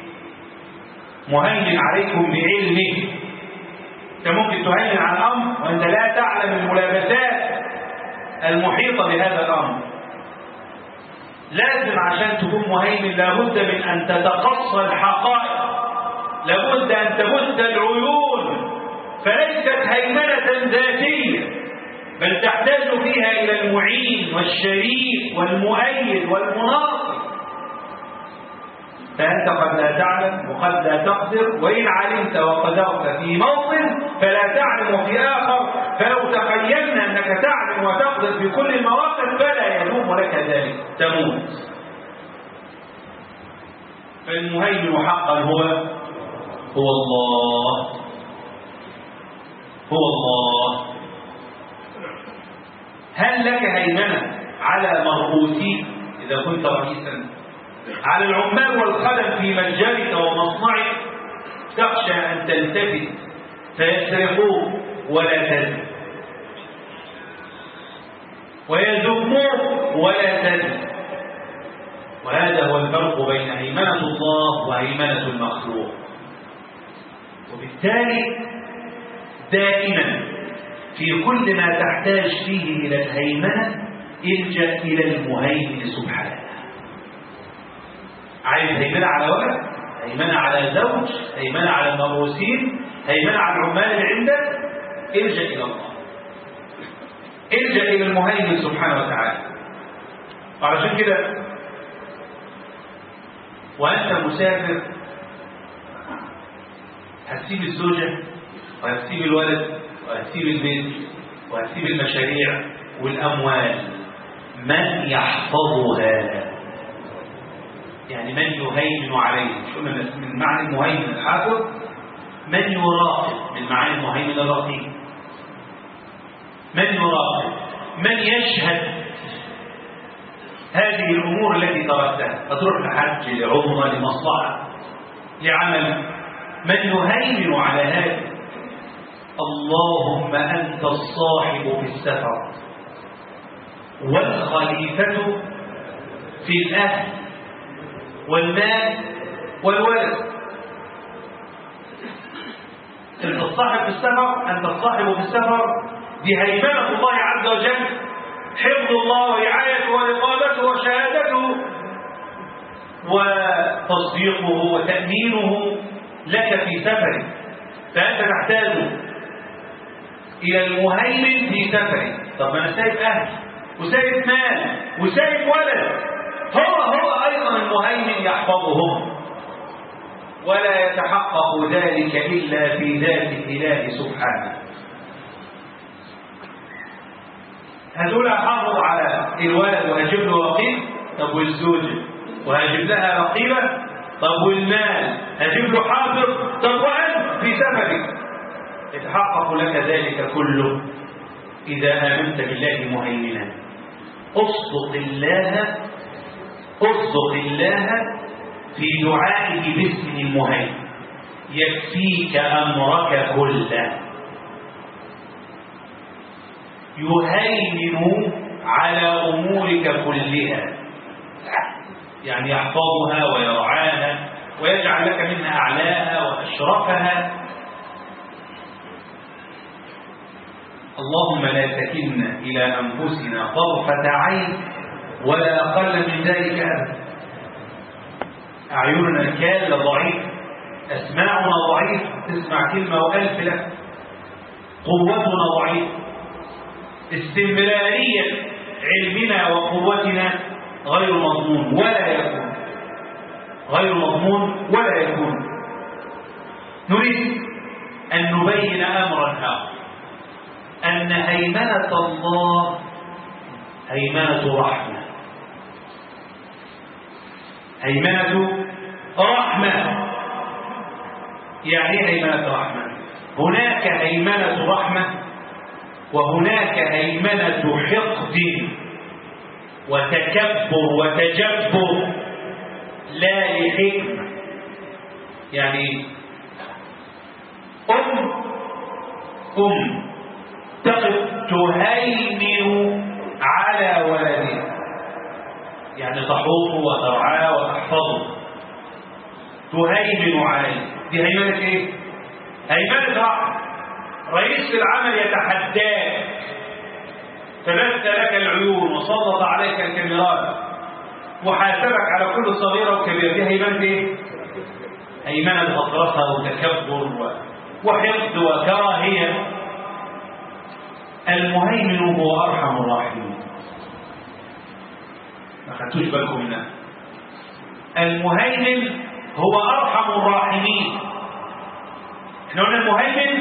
مهيمن عليكم بعلمه. انت ممكن تهيمن على الامر وانت لا تعلم الملابسات المحيطه بهذا الامر. لازم عشان تكون مهيمن لابد من ان تتقصى الحقائق، لابد ان تبث العيون. فليست هيمنه ذاتيه، بل تحتاج فيها الى المعين والشريك والمؤيد والمناصر. فأنت قد لا تعلم وقد لا تقدر، وإن علمت وقدرت في موطن فلا تعلم في آخر. فلو تخيلنا أنك تعلم وتقدر في كل المواقف فلا يلوم لك ذلك، تموت. فالمهيمن حقا هو هو الله. هو الله. هل لك هيمنة على مرؤوسيك إذا كنت رئيسا؟ على العمال والخدم في متجرك ومصنعك؟ تخشى أن تلتفت فيسرقوك ولا تزن، ويذموك ولا تزن. وهذا هو الفرق بين هيمنة الله وهيمنة المخلوق. وبالتالي دائما في كل ما تحتاج فيه إلى الهيمنة الجأ إلى المهيمن سبحانه. عايز هيمنة على ولد، هيمنة على زوج، هيمنة على الموروثين، هيمنة على العمال اللي عندك، الجأ إلى الله، الجأ إلى المهيمن سبحانه وتعالى. وعلشان كده وأنت مسافر هتسيب الزوجة وهتسيب الولد وهتسيب البيت وهتسيب المشاريع والأموال، من يحفظها؟ يعني من يهيمن عليه. شو من معنى المهيمن الحافظ؟ من يراقب، من معنى المهيمن الرقيب. من يراقب، من يشهد هذه الأمور التي تركتها، فتروح لحج، لعمرة، لمصلحة، لعمل، من يهيمن على هذا؟ اللهم أنت الصاحب في السفر والخليفة في الأهل والمال والولد. أنت الصاحب في السفر، أنت الصاحب في السفر، دي هيمنة الله عز وجل، حفظ الله ورعايته ورقابته وشهادته وتصديقه وتأمينه لك في سفرك. فأنت تحتاج إلى المهيمن في سفرك. طب أنا سايب أهل وسايب مال وسايب ولد، هو هو أيضا المهيمن يحفظهم، ولا يتحقق ذلك إلا في ذات الإله سبحانه. هتقول أحافظ على الولد وهجيب له رقيب، طب والزوجة وهجيب لها رقيبة، طب والمال هجيب له حافظ، طب وأنت في سفرك يتحقق لك ذلك كله إذا آمنت بالله مهيمنا. أصدق الله، أصدق الله في دعائه باسم المهيمن، يكفيك أمرك كله. يهيمن على أمورك كلها، يعني يحفظها ويرعاها ويجعل لك منها أعلاها وأشرفها. اللهم لا تكلنا إلى أنفسنا طرفة عين ولا أقل من ذلك أبدا. أعيننا كالة ضعيف، أسماعنا ضعيف، تسمع كلمة وألف لك. قوتنا ضعيف، استمرارية علمنا وقوتنا غير مضمون ولا يكون، غير مضمون ولا يكون. نريد أن نبين أمرا آخر، أن هيمنة الله هيمنة رحمة، هيمنة رحمة. يعني هيمنة رحمة، هناك هيمنة رحمة وهناك هيمنة حقد وتكبر وتجبر لا لحكمة. يعني أم أم تقف تهيمن على ولدها، يعني تحوطه وترعاه وتحفظه، تهيمن عليه. دي هيمنة ايه؟ هيمنة رحمة. رئيس العمل يتحداك، فبث لك العيون وسلط عليك الكاميرات وحاسبك على كل صغيرة وكبيرة. دي هيمنة ايه؟ هيمنة غطرسة وتكبر وحقد وكراهية. المهيمن هو أرحم الراحمين. ما خدتوش بالكم منها. المهيمن هو أرحم الراحمين. احنا قلنا المهيمن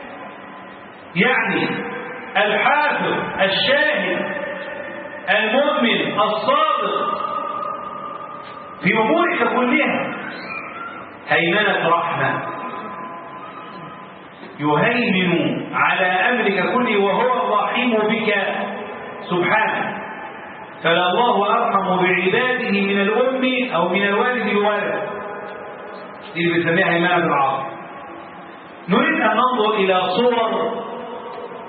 يعني الحافظ الشاهد المؤمن الصادق في أمورك كلها. هيمنة رحمة، يهيمن على أمرك كله وهو الرحيم بك سبحانه. فلا الله أرحم بعباده من الأم أو من الوالد بولد. دي اللي بنسميها هيمنة العاطفة. نريد أن ننظر إلى صور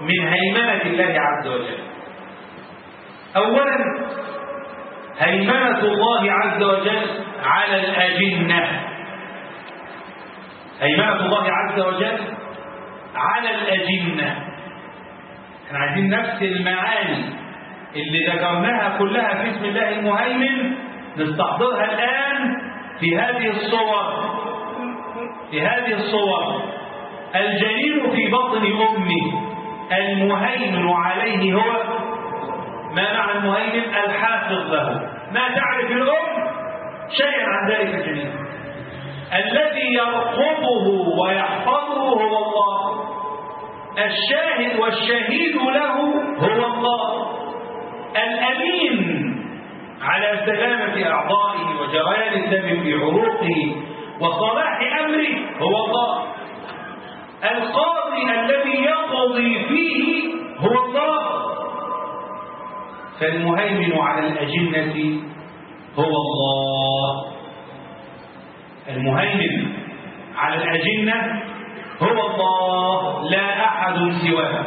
من هيمنة الله عز وجل. أولا هيمنة الله عز وجل على الأجنة. هيمنة الله عز وجل على الأجنة. احنا عايزين نفس المعاني اللي ذكرناها كلها في اسم الله المهيمن نستحضرها الآن في هذه الصور. في هذه الصور الجنين في بطن أمه المهيمن عليه هو ما معنى المهيمن؟ الحافظ له. ما تعرف الأم شيئا عن ذلك الجنين. الذي يرقبه ويحفظه هو الله. الشاهد والشهيد له هو الله. الأمين على سلامة أعضائه وجريان الدم في عروقه وصلاح أمره هو الله. القاضي الذي يقضي فيه هو الله. فالمهيمن على الأجنة هو الله. المهيمن على الأجنة هو الله لا أحد سواه.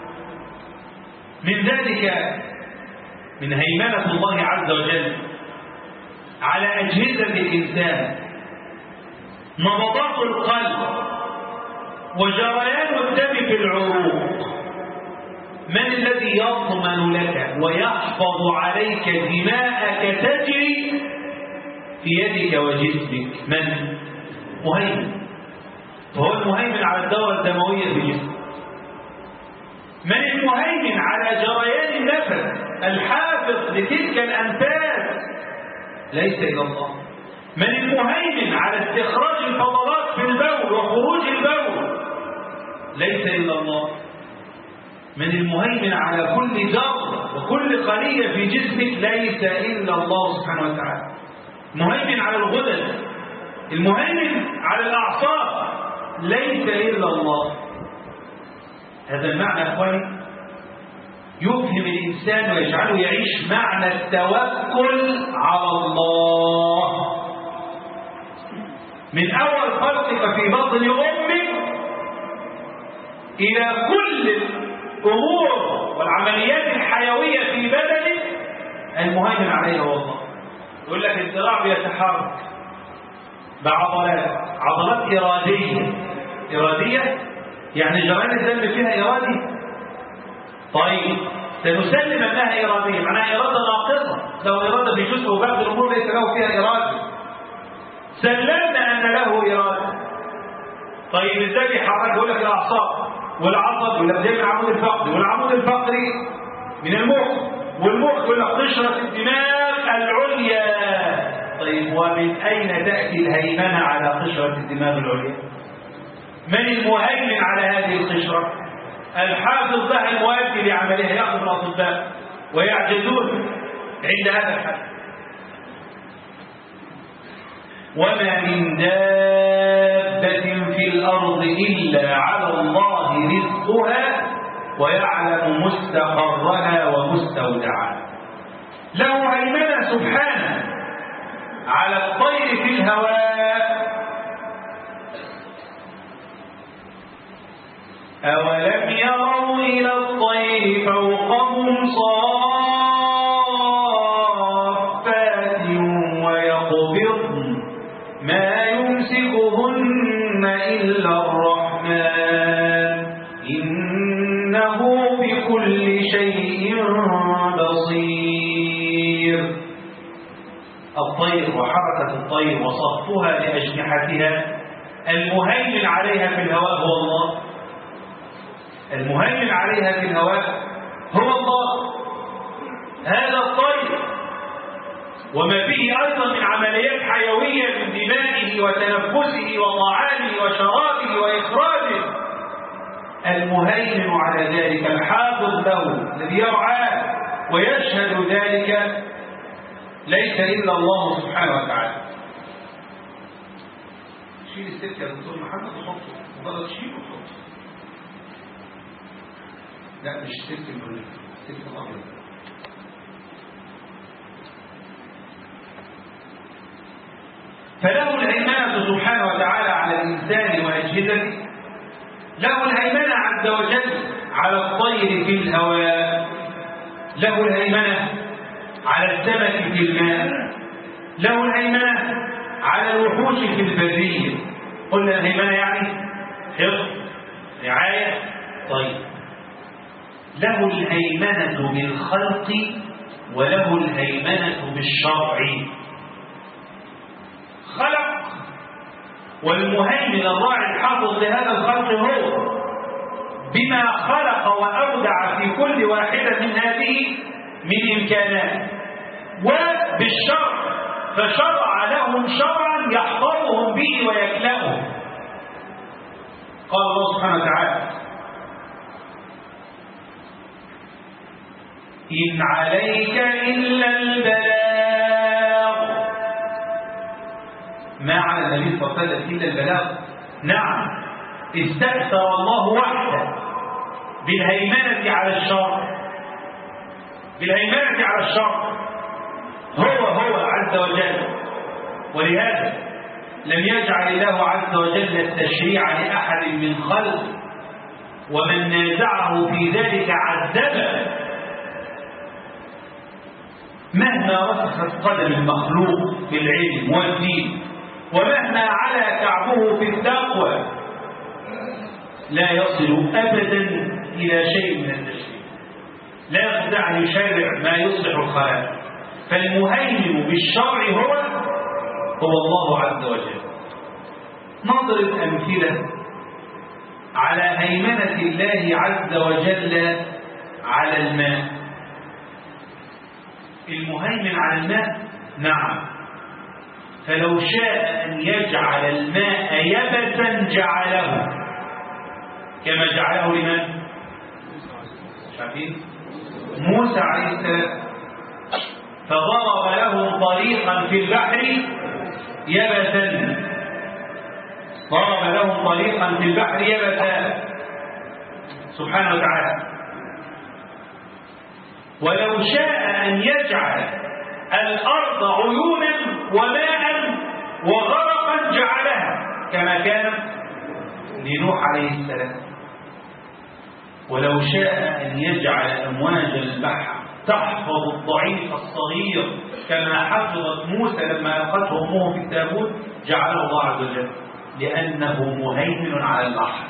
من ذلك من هيمنة الله عز وجل على أجهزة الإنسان نبضات القلب وجريان الدم في العروق. من الذي يضمن لك ويحفظ عليك دماءك تجري في يدك وجسمك؟ من؟ مهيمن. فهو المهيمن على الدورة الدموية في جسمك. من المهيمن على جريان النفس الحافظ لتلك الأنفاس؟ ليس إلا الله. من المهيمن على استخراج الفضلات في البول وخروج البول؟ ليس إلا الله. من المهيمن على كل ذرة وكل خلية في جسمك؟ ليس إلا الله سبحانه وتعالى. مهيمن على الغدد، المهيمن على الأعصاب، ليس إلا الله. هذا المعنى أخواني يفهم الإنسان ويجعله يعيش معنى التوكل على الله. من أول خلقك في بطن أمك إلى كل الأمور والعمليات الحيوية في بدنك المهيمن عليه هو الله. يقول لك الذراع بيتحرك بعضلات، عضلات إرادية. إرادية يعني جريان الدم فيها إرادي. طيب سنسلم أنها إرادية، معناها إرادة ناقصة. لو إرادة في جزء وبعض الأمور ليس له فيها إرادة. سلمنا أن له إرادة. طيب إزاي بيحرك؟ يقول لك الأعصاب والعصب يقول لك زي العمود الفقري، والعمود الفقري من المخ، والمخ يقول لك قشرة الدماغ العليا. طيب ومن أين تأتي الهيمنة على قشرة الدماغ العليا؟ من المهيمن على هذه القشرة؟ الحافظ لها المؤدي لعملها. يأخذ الأطباء ويعجزون عند هذا الحد. وما من دابة في الأرض إلا على الله رزقها ويعلم مستقرها ومستودعها. له هيمنة سبحانه على الطير في الهواء. أولم يروا إلى الطير فوقهم صافات ويقبضن ما يمسكهن إلا الرحمن إنه بكل شيء بصير. الطير وحركة الطير وصفها لأجنحتها المهيمن عليها في الهواء هو الله. المهيمن عليها في الهواء هو الله. هذا الطير وما فيه أيضا من عمليات حيوية من دمائه وتنفسه وطعامه وشرابه وإخراجه المهيمن على ذلك الحافظ له الذي يرعاه ويشهد ذلك ليس إلا الله سبحانه وتعالى. شيل السلك يا دكتور محمد وحطه، مجرد شيل وحطه. لا مش السلك المريض، السلك الأبيض. فله الهيمنة سبحانه وتعالى على الإنسان وأجهزته. له الهيمنة عز وجل على الطير في الهواء، له الهيمنة على السمك في الماء، له الهيمنة على الوحوش في البرية. قلنا الهيمنة يعني حفظ، رعاية. طيب، له الهيمنة بالخلق وله الهيمنة بالشرع. خلق، والمهيمن الراعي الحافظ لهذا الخلق هو بما خلق وأودع في كل واحدة من هذه من إمكانات، وبالشرع فشرع لهم شرعا يحفظهم به ويكلأهم. قال الله سبحانه وتعالى: إن عليك إلا البلاغ. ما على النبي صلى الله عليه وسلم إلا البلاغ؟ نعم، استأثر الله وحده بالهيمنة على الشرع، بالهيمنة على الشرع هو هو عز وجل. ولهذا لم يجعل الله عز وجل التشريع لأحد من خلقه، ومن نازعه في ذلك عذبه. مهما رسخت قدم المخلوق في العلم والدين، ومهما علا كعبه في التقوى، لا يصل أبدا إلى شيء من التشريع، لا يستطيع أن يشرع ما يصلح الخلائق. فالمهيمن بالشرع هو هو الله عز وجل. نضرب أمثلة على هيمنة الله عز وجل على الماء. المهيمن على الماء، نعم، فلو شاء أن يجعل الماء يبسا جعله، كما جعله لمن؟ شايفين؟ موسى عليه السلام، فضرب لهم طريقا في البحر يبسا، ضرب لهم طريقا في البحر يبسا سبحانه وتعالى. ولو شاء أن يجعل الأرض عيونا وماء وغرقا جعلها، كما كان لنوح عليه السلام. ولو شاء أن يجعل أمواج البحر تحفظ الضعيف الصغير كما حفظت موسى لما ألقته أمه في التابوت، جعله الله عز وجل، لأنه مهيمن على البحر،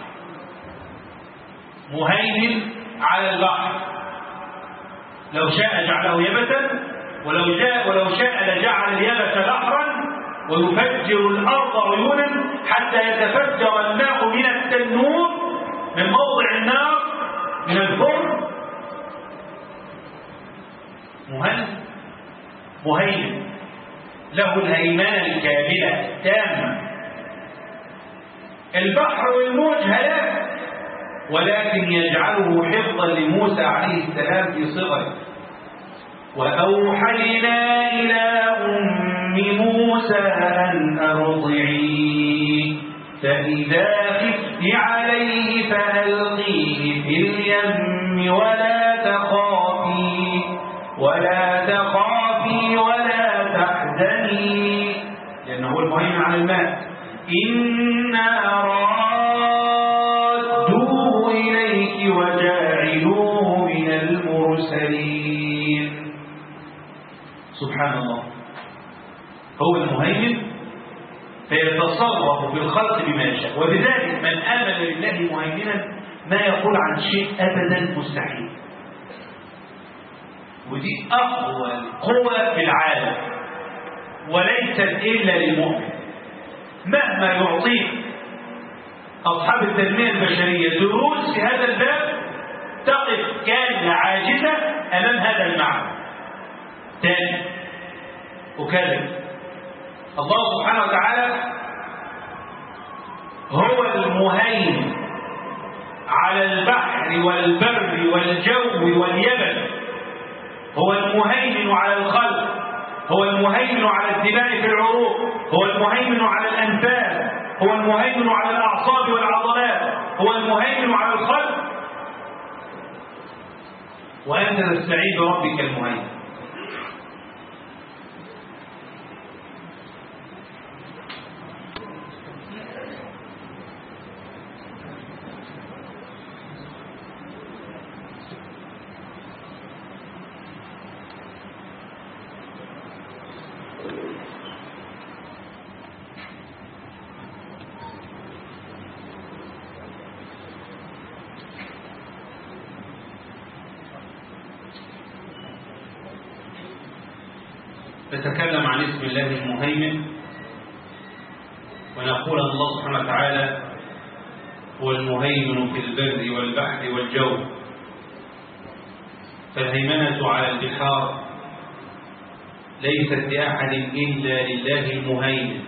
مهيمن على البحر. لو شاء جعله يبسا، ولو شاء ولو شاء لجعل اليبس بحرا ويفجر الأرض عيونا حتى يتفجر الماء من التنور، من موضع النار، من الفرن. مهيمن مهيمن له الهيمنة الكاملة التامة. البحر والموج هلاك، ولكن يجعله حفظا لموسى عليه السلام في صغره. وأوحينا إلى أم موسى أن أرضعيه، فإذا خفت عليه فألقيه في اليم ولا تخافي ولا تخافي ولا تحزني، لأنه هو المهيمن على الماء. إنا رادوه إليك وجاعلوه من المرسلين. سبحان الله، هو المهيمن فيتصرف في الخلق بما يشاء. وبذلك من آمن بالله مهيمنا ما يقول عن شيء أبدا مستحيل. ودي أقوى القوى في العالم، وليست إلا للمؤمن. مهما يعطيك أصحاب التنمية البشرية دروس في هذا الباب، تقف كاملة عاجزة أمام هذا المعنى. ثاني، وكذا الله سبحانه وتعالى هو المهيمن على البحر والبر والجو واليبس، هو المهيمن على الخلق، هو المهيمن على الدماء في العروق، هو المهيمن على الأنفاس، هو المهيمن على الأعصاب والعضلات، هو المهيمن على الخلق. وأنت تستعين بربك المهيمن. نتكلم عن اسم الله المهيمن، ونقول أن الله سبحانه وتعالى هو المهيمن في البر والبحر والجو. فالهيمنة على البحار ليست لأحد إلا لله المهيمن.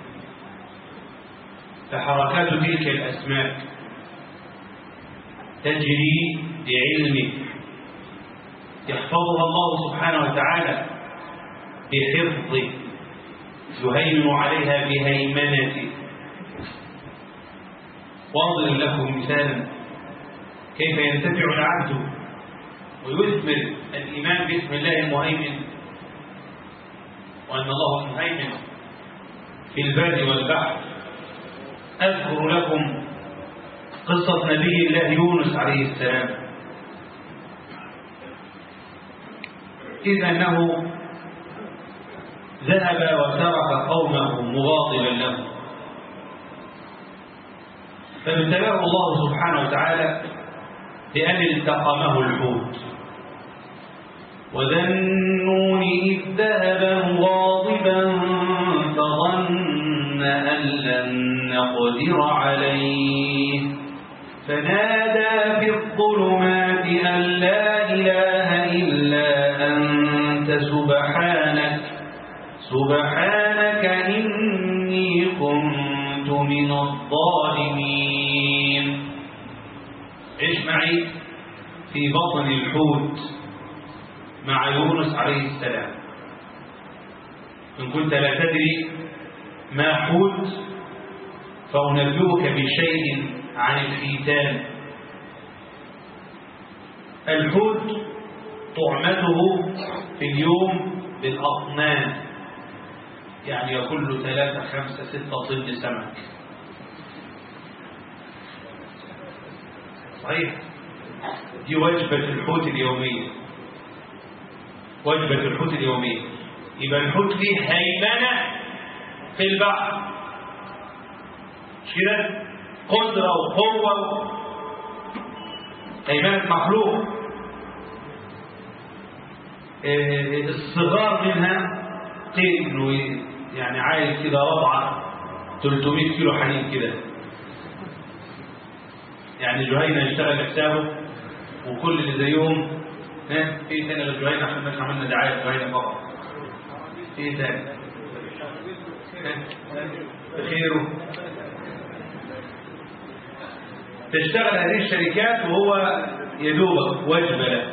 فحركات تلك الأسماك تجري بعلمه يحفظها الله سبحانه وتعالى بحفظه، يهيمن عليها بهيمنته. وأضرب لكم مثالا كيف ينتفع العبد ويثمر الإيمان باسم الله المهيمن، وأن الله المهيمن في البر والبحر. أذكر لكم قصة نبي الله يونس عليه السلام، إذ أنه ذهب وترك قومه مغاضبا له، فابتلاه الله سبحانه وتعالى بأن التقمه الحوت. وذا النون إذ ذهب مغاضبا فظن أن لن نقدر عليه فنادى في الظلمات أن لا إله إلا أنت سبحانك سبحانك إني كنت من الظالمين. عش معي في بطن الحوت مع يونس عليه السلام. إن كنت لا تدري ما حوت فأنبئك بشيء عن الحيتان. الحوت طعمته في اليوم بالأطنان، يعني يأكل ثلاثة خمسة ستة طن سمك. صحيح، دي وجبة الحوت اليومية، وجبة الحوت اليومية. يبقى الحوت فيه هيمنة في البحر، مش كده؟ قدرة وقوة، هيمنة مخلوق. الصغار منها قيل انه يعني عايز كده رضعة ثلاثمائة كيلو حليب كده. يعني جهينة يشتغل حسابه وكل اللي زيهم. ها ايه تاني غير جهينة عشان مش عملنا دعاية جهينة فقط؟ ايه تاني؟ بخيره تشتغل هذه الشركات وهو يدوبك وجبة له.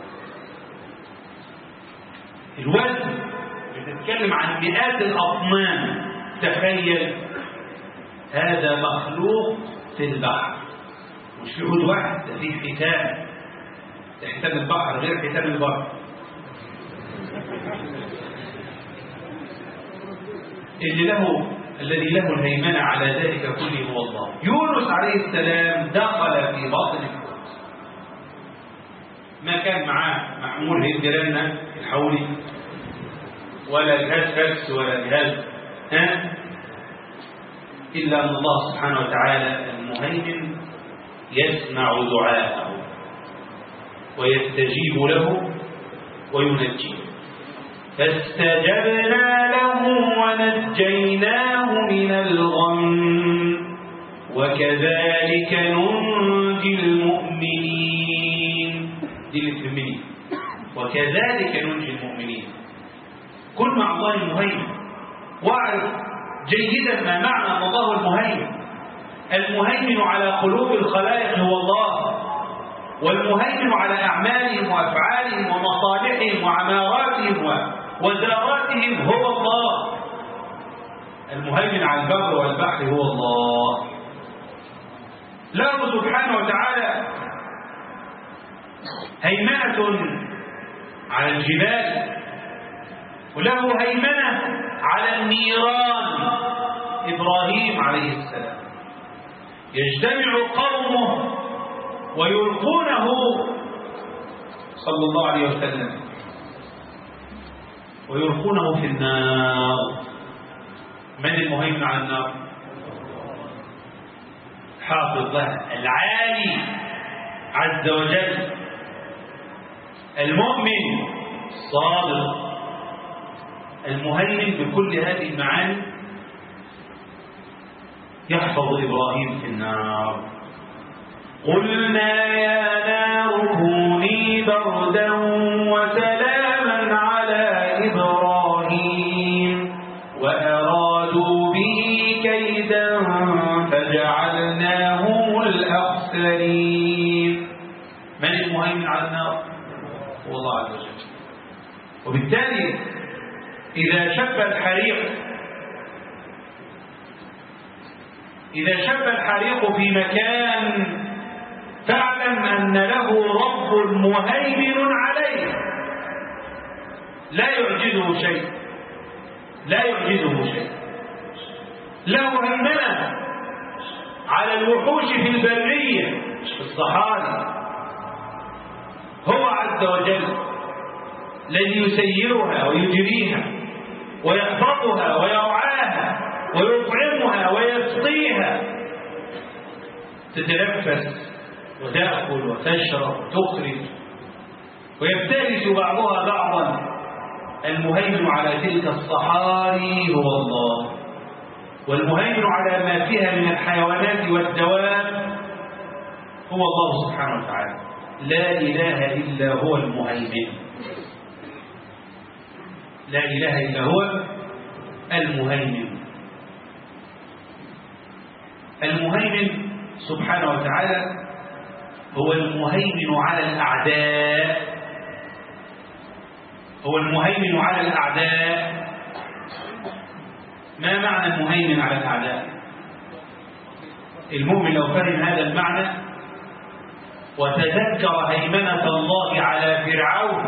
الوزن بتتكلم عن مئات الأطنان. تخيل هذا مخلوق في البحر، مش في حوت واحد، ده في حيتان. حيتان البحر غير حيتان البر. اللي له الذي له الهيمنة على ذلك كله هو الله. يونس عليه السلام دخل في بطن الحوت، ما كان معاه محمول هيدرنا الحولي ولا جهاز فاكس ولا جهاز ها إلا أن الله سبحانه وتعالى المهيمن يسمع دعاءه ويستجيب له وينجيه. فاستجبنا له ونجيناه من الغم وكذلك ننجي المؤمنين. دي اللي تهمني، وكذلك ننجي المؤمنين. كن مع الله المهيمن، واعرف جيدا ما معنى أن الله المهيمن. المهيمن على قلوب الخلائق هو الله، والمهيمن على أعمالهم وأفعالهم ومصالحهم وعماراتهم ووزاراتهم هو الله. المهيمن على البر والبحر هو الله. له سبحانه وتعالى هيمنة على الجبال، وله هيمنة على النيران. إبراهيم عليه السلام يجتمع قومه ويلقونه صلى الله عليه وسلم ويلقونه في النار. من المهيمن على النار؟ حافظ لها العالي عز وجل، المؤمن الصادق المهيمن بكل هذه المعاني يحفظ إبراهيم في النار. قلنا يا نار كوني بردا وسلاما على إبراهيم وأرادوا به كيدا فجعلناهم الأخسرين. من المهيمن على النار؟ هو الله عز وجل. وبالتالي إذا شب الحريق إذا شب الحريق في مكان فاعلم أن له رب مهيمن عليه لا يعجزه شيء لا يعجزه شيء له هيمنة على الوحوش في البرية في الصحاري. هو عز وجل الذي يسيرها ويجريها ويحفظها ويرعاها ويطعمها ويسقيها، تتنفس وتأكل وتشرب وتخرج ويفترس بعضها بعضا. المهيمن على تلك الصحاري هو الله، والمهيمن على ما فيها من الحيوانات والدواب هو الله سبحانه وتعالى. لا إله إلا هو المهيمن، لا إله إلا هو المهيمن. المهيمن سبحانه وتعالى هو المهيمن على الأعداء، هو المهيمن على الأعداء. ما معنى المهيمن على الأعداء؟ المؤمن لو فهم هذا المعنى وتذكر هيمنة الله على فرعون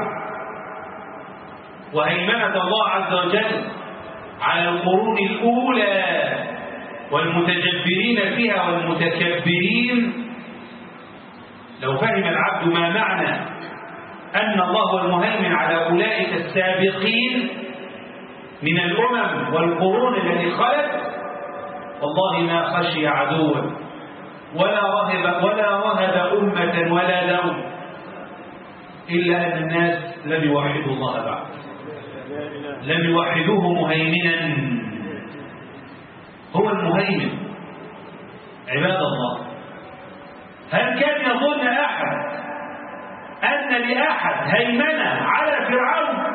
وهيمنة الله عز وجل على القرون الأولى والمتجبرين فيها والمتكبرين، لو فهم العبد ما معنى أن الله هو المهيمن على أولئك السابقين من الأمم والقرون التي خلت، والله ما خشي عدوا ولا رهب ولا رهب أمة ولا دون إلا أن الناس لم يوحدوا الله بعد، لم يوحدوه مهيمنا. هو المهيمن عباد الله. هل كان يظن أحد أن لأحد هيمنة على فرعون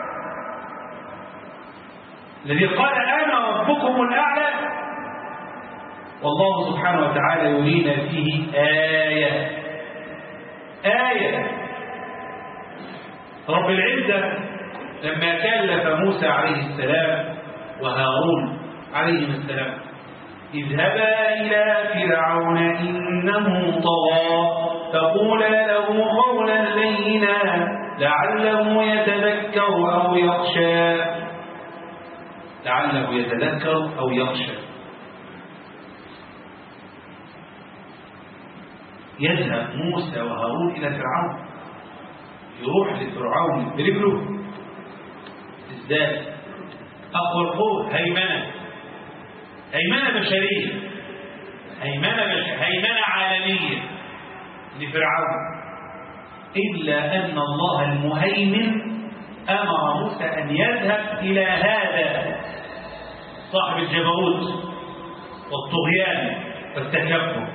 الذي قال أنا ربكم الأعلى؟ والله سبحانه وتعالى يرينا فيه آية آية رب العزة لما كلف موسى عليه السلام وهارون عليهم السلام اذهبا إلى فرعون إنه طغى فقولا له قولا لينا لعله يتذكر أو يخشى لعله يتذكر أو يخشى. يذهب موسى وهارون إلى فرعون، يروح لفرعون برجله ازاي؟ أقوى القوة، هيمنة هيمنة بشرية، هيمنة بش... هيمنة عالمية لفرعون. إلا أن الله المهيمن أمر موسى أن يذهب إلى هذا صاحب الجبروت والطغيان والتكبر.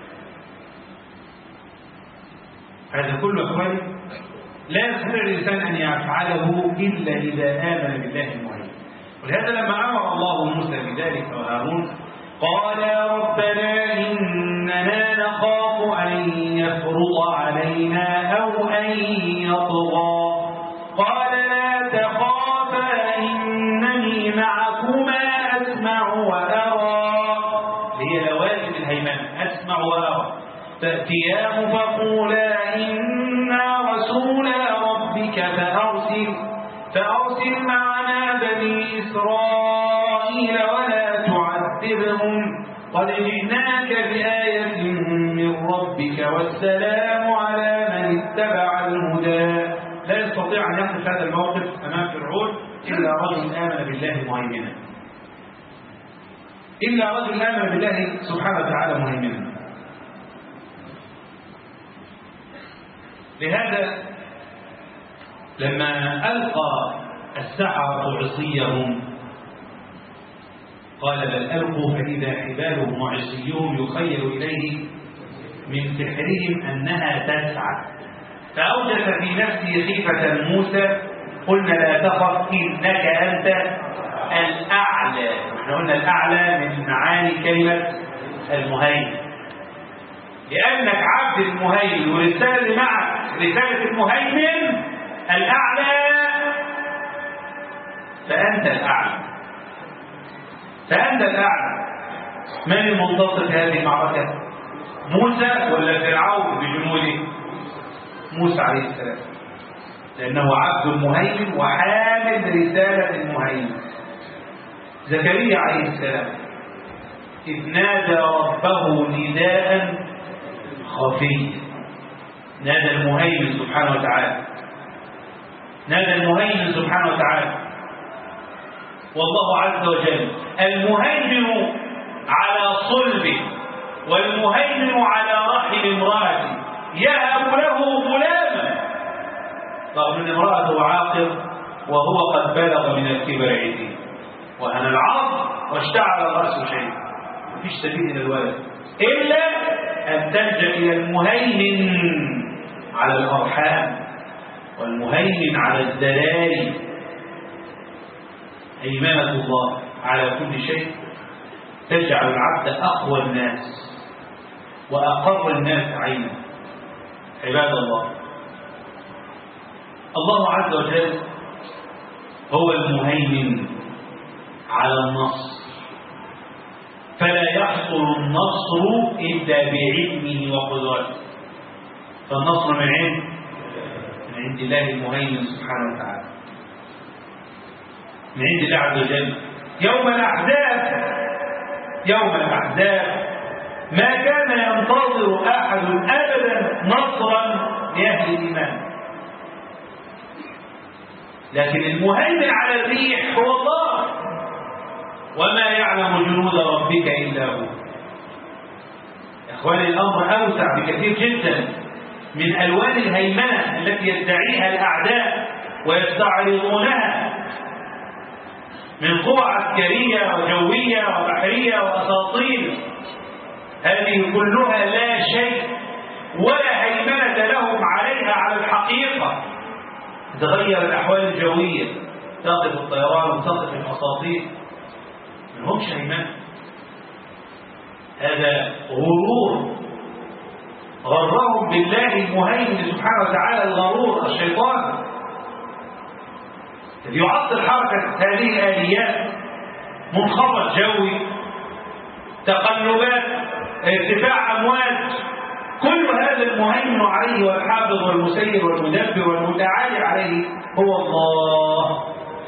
هذا كله أخواني لا يستطيع الإنسان أن يفعله إلا إذا آمن بالله المهيمن. ولهذا لما أمر الله موسى بذلك وهارون قال ربنا إننا نخاف أن يفرط علينا أو أن يطغى قال لا تخافا إنني معكما أسمع وأرى. هي لوازم الهيمنة، أسمع وأرى. فأتياه فقولا إنا رسولا ربك فأرسل فأرسل معنا بني إسرائيل ولا تعذبهم قد جئناك بآية من ربك والسلام على من اتبع الهدى. لا يستطيع أن يقف هذا الموقف أمام فرعون إلا رجل آمن بالله مهيمنا، إلا رجل آمن بالله سبحانه وتعالى مهيمنا. لهذا لما ألقى السحرة عصيهم، قال بل ألقوا فإذا حبالهم وعصيهم يخيل إليه من سحرهم أنها تسعى، فأوجس في نفسه خيفة موسى، قلنا لا تخف إنك أنت الأعلى. احنا قلنا الأعلى من معاني كلمة المهيمن، لأنك عبد المهيمن والرسالة اللي معك رسالة المهيمن الأعلى، فأنت الأعلى فأنت الأعلى. من المنتصر في هذه المعركة؟ موسى ولا فرعون بجنوده؟ موسى عليه السلام، لأنه عبد المهيمن وحامل رسالة المهيمن. زكريا عليه السلام إذ نادى ربه نداء خفيا، نادى المهيمن سبحانه وتعالى، نادى المهيمن سبحانه وتعالى. والله عز وجل المهيمن على صلبه والمهيمن على رحم امرأته يهب له غلاما، رغم ان امرأته عاقر وهو قد بلغ من الكبر عتيه، وهن العرض واشتعل الرأس شيء، مفيش سبيل الى الولد الا ان تلجأ الى المهيمن على الارحام والمهيمن على الذلال. هيمنة الله على كل شيء تجعل العبد أقوى الناس وأقر الناس عينا. عباد الله، الله عز وجل هو المهيمن على النصر، فلا يحصل النصر إلا بعلمه وقدرته، فالنصر من عند من عند الله المهيمن سبحانه وتعالى، من عند الله عز وجل. يوم الأحزاب يوم الأحزاب ما كان ينتظر أحد أبدا نصرا لأهل الإيمان، لكن المهيمن على الريح هو الله، وما يعلم جنود ربك إلا هو. إخواني، الأمر أوسع بكثير جدا من ألوان الهيمنة التي يدعيها الأعداء ويستعرضونها من قوى عسكرية وجوية وبحرية وأساطيل. هذه كلها لا شيء ولا هيمنة لهم عليها على الحقيقة. تغير الأحوال الجوية، تقف الطيران وتقف الأساطيل، ما لهمش هيمنة. هذا غرور غرهم بالله المهيمن سبحانه وتعالى، الغرور الشيطان الذي يعطل حركة هذه الآليات، منخفض جوي، تقلبات، ارتفاع أمواج، كل هذا المهيمن عليه والحافظ والمسير والمدبر والمتعالي عليه هو الله.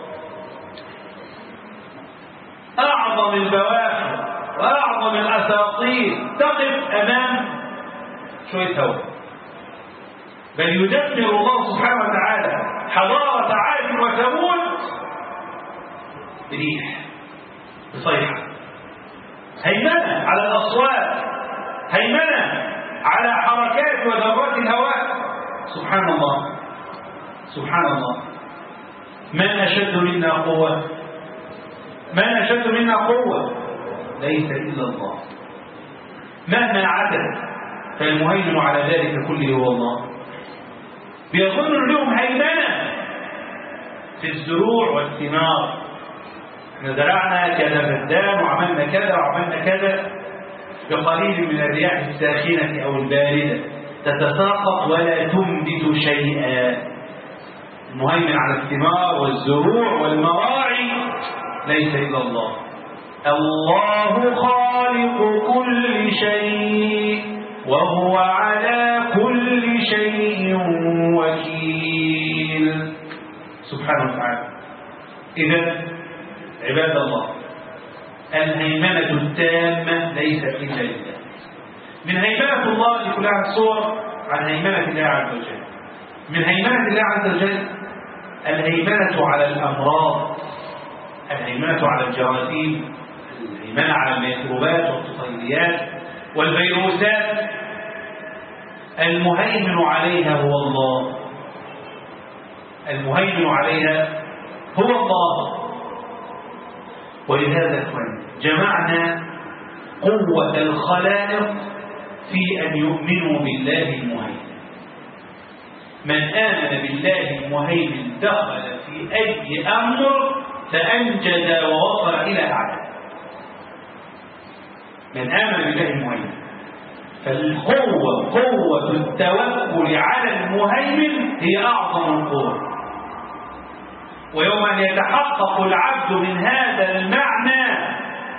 أعظم البواخر وأعظم الأساطير تقف أمام شوية هواء، بل يدبر الله سبحانه وتعالى حضارة عاد وثمود بريح، بصيحة. هيمنة على الأصوات، هيمنة على حركات وذرات الهواء. سبحان الله سبحان الله. من أشد منا قوة؟ من أشد منا قوة؟ ليس إلا الله. مهما عدد فالمهيمن على ذلك كله هو الله. بيظن لهم هيمنة في الزروع والثمار، احنا زرعنا كذا فدان وعملنا كذا وعملنا كذا، بقليل من الرياح الساخنة أو الباردة تتساقط ولا تنبت شيئا. المهيمن على الثمار والزروع والمراعي ليس إلا الله. الله خالق كل شيء وهو على كل شيء وكيل سبحانه وتعالى. إذن عباد الله، الهيمنة التامة ليست إلا لله. من هيمنة الله كلها صور عن هيمنة الله عز وجل. من هيمنة الله عز وجل الهيمنة على الأمراض، الهيمنة على الجراثيم، الهيمنة على الميكروبات والطفيليات والفيروسات. المهيمن عليها هو الله، المهيمن عليها هو الله. ولهذا إخواني جمعنا قوة الخلائق في أن يؤمنوا بالله المهيمن. من آمن بالله المهيمن دخل في أي أمر فأنجز ووصل إلى أعلى. من آمن بالله المهيمن، فالقوة قوة التوكل على المهيمن هي أعظم القوة. ويوم أن يتحقق العبد من هذا المعنى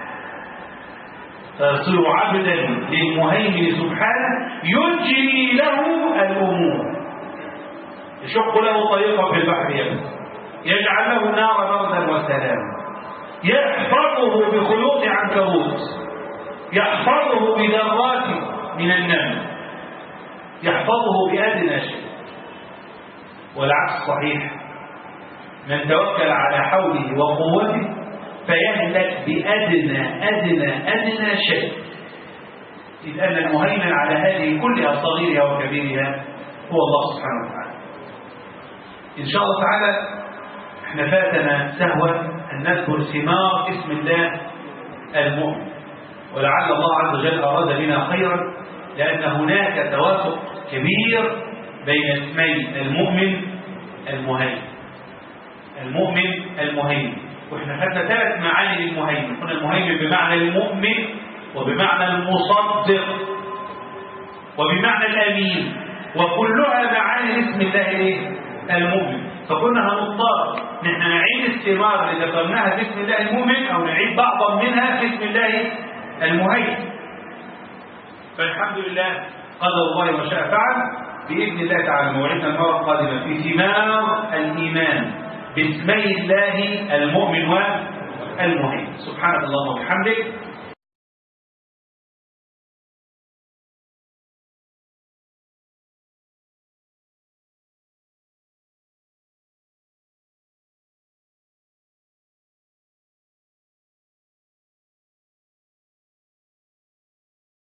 فيصير عبدا للمهيمن سبحانه يجري له الأمور، يشق له طريقا في البحر يبس، يجعل له النار بردا وسلاما، يحفظه بخيوط عنكبوت، يحفظه بذرات من النمل، يحفظه بأدنى شيء. والعكس صحيح، من توكل على حوله وقوته فيهلك بأدنى أدنى أدنى شيء، إذ أن المهيمن على هذه كلها صغيرها وكبيرها هو الله سبحانه وتعالى. إن شاء الله تعالى احنا فاتنا سهوا أن نذكر ثمار اسم الله المؤمن، ولعل الله عز وجل أراد بنا خيرا، لأن هناك توافق كبير بين اسمي المؤمن المهيمن. المؤمن المهيمن، واحنا خدنا ثلاث معاني للمهيمن. قلنا المهيمن بمعنى المؤمن، وبمعنى المصدق، وبمعنى الأمين، وكلها معاني اسم الله ايه؟ المؤمن. فكنا هنضطر نحن نعيد الثمار اللي ذكرناها في اسم الله المؤمن، او نعيد بعضا منها في اسم الله المهيمن. فالحمد لله قدر الله ما شاء فعل. بإذن الله تعالى موعدنا المرة القادمة في ثمار الإيمان باسمي الله المؤمن والمهيمن. سبحانك اللهم وبحمدك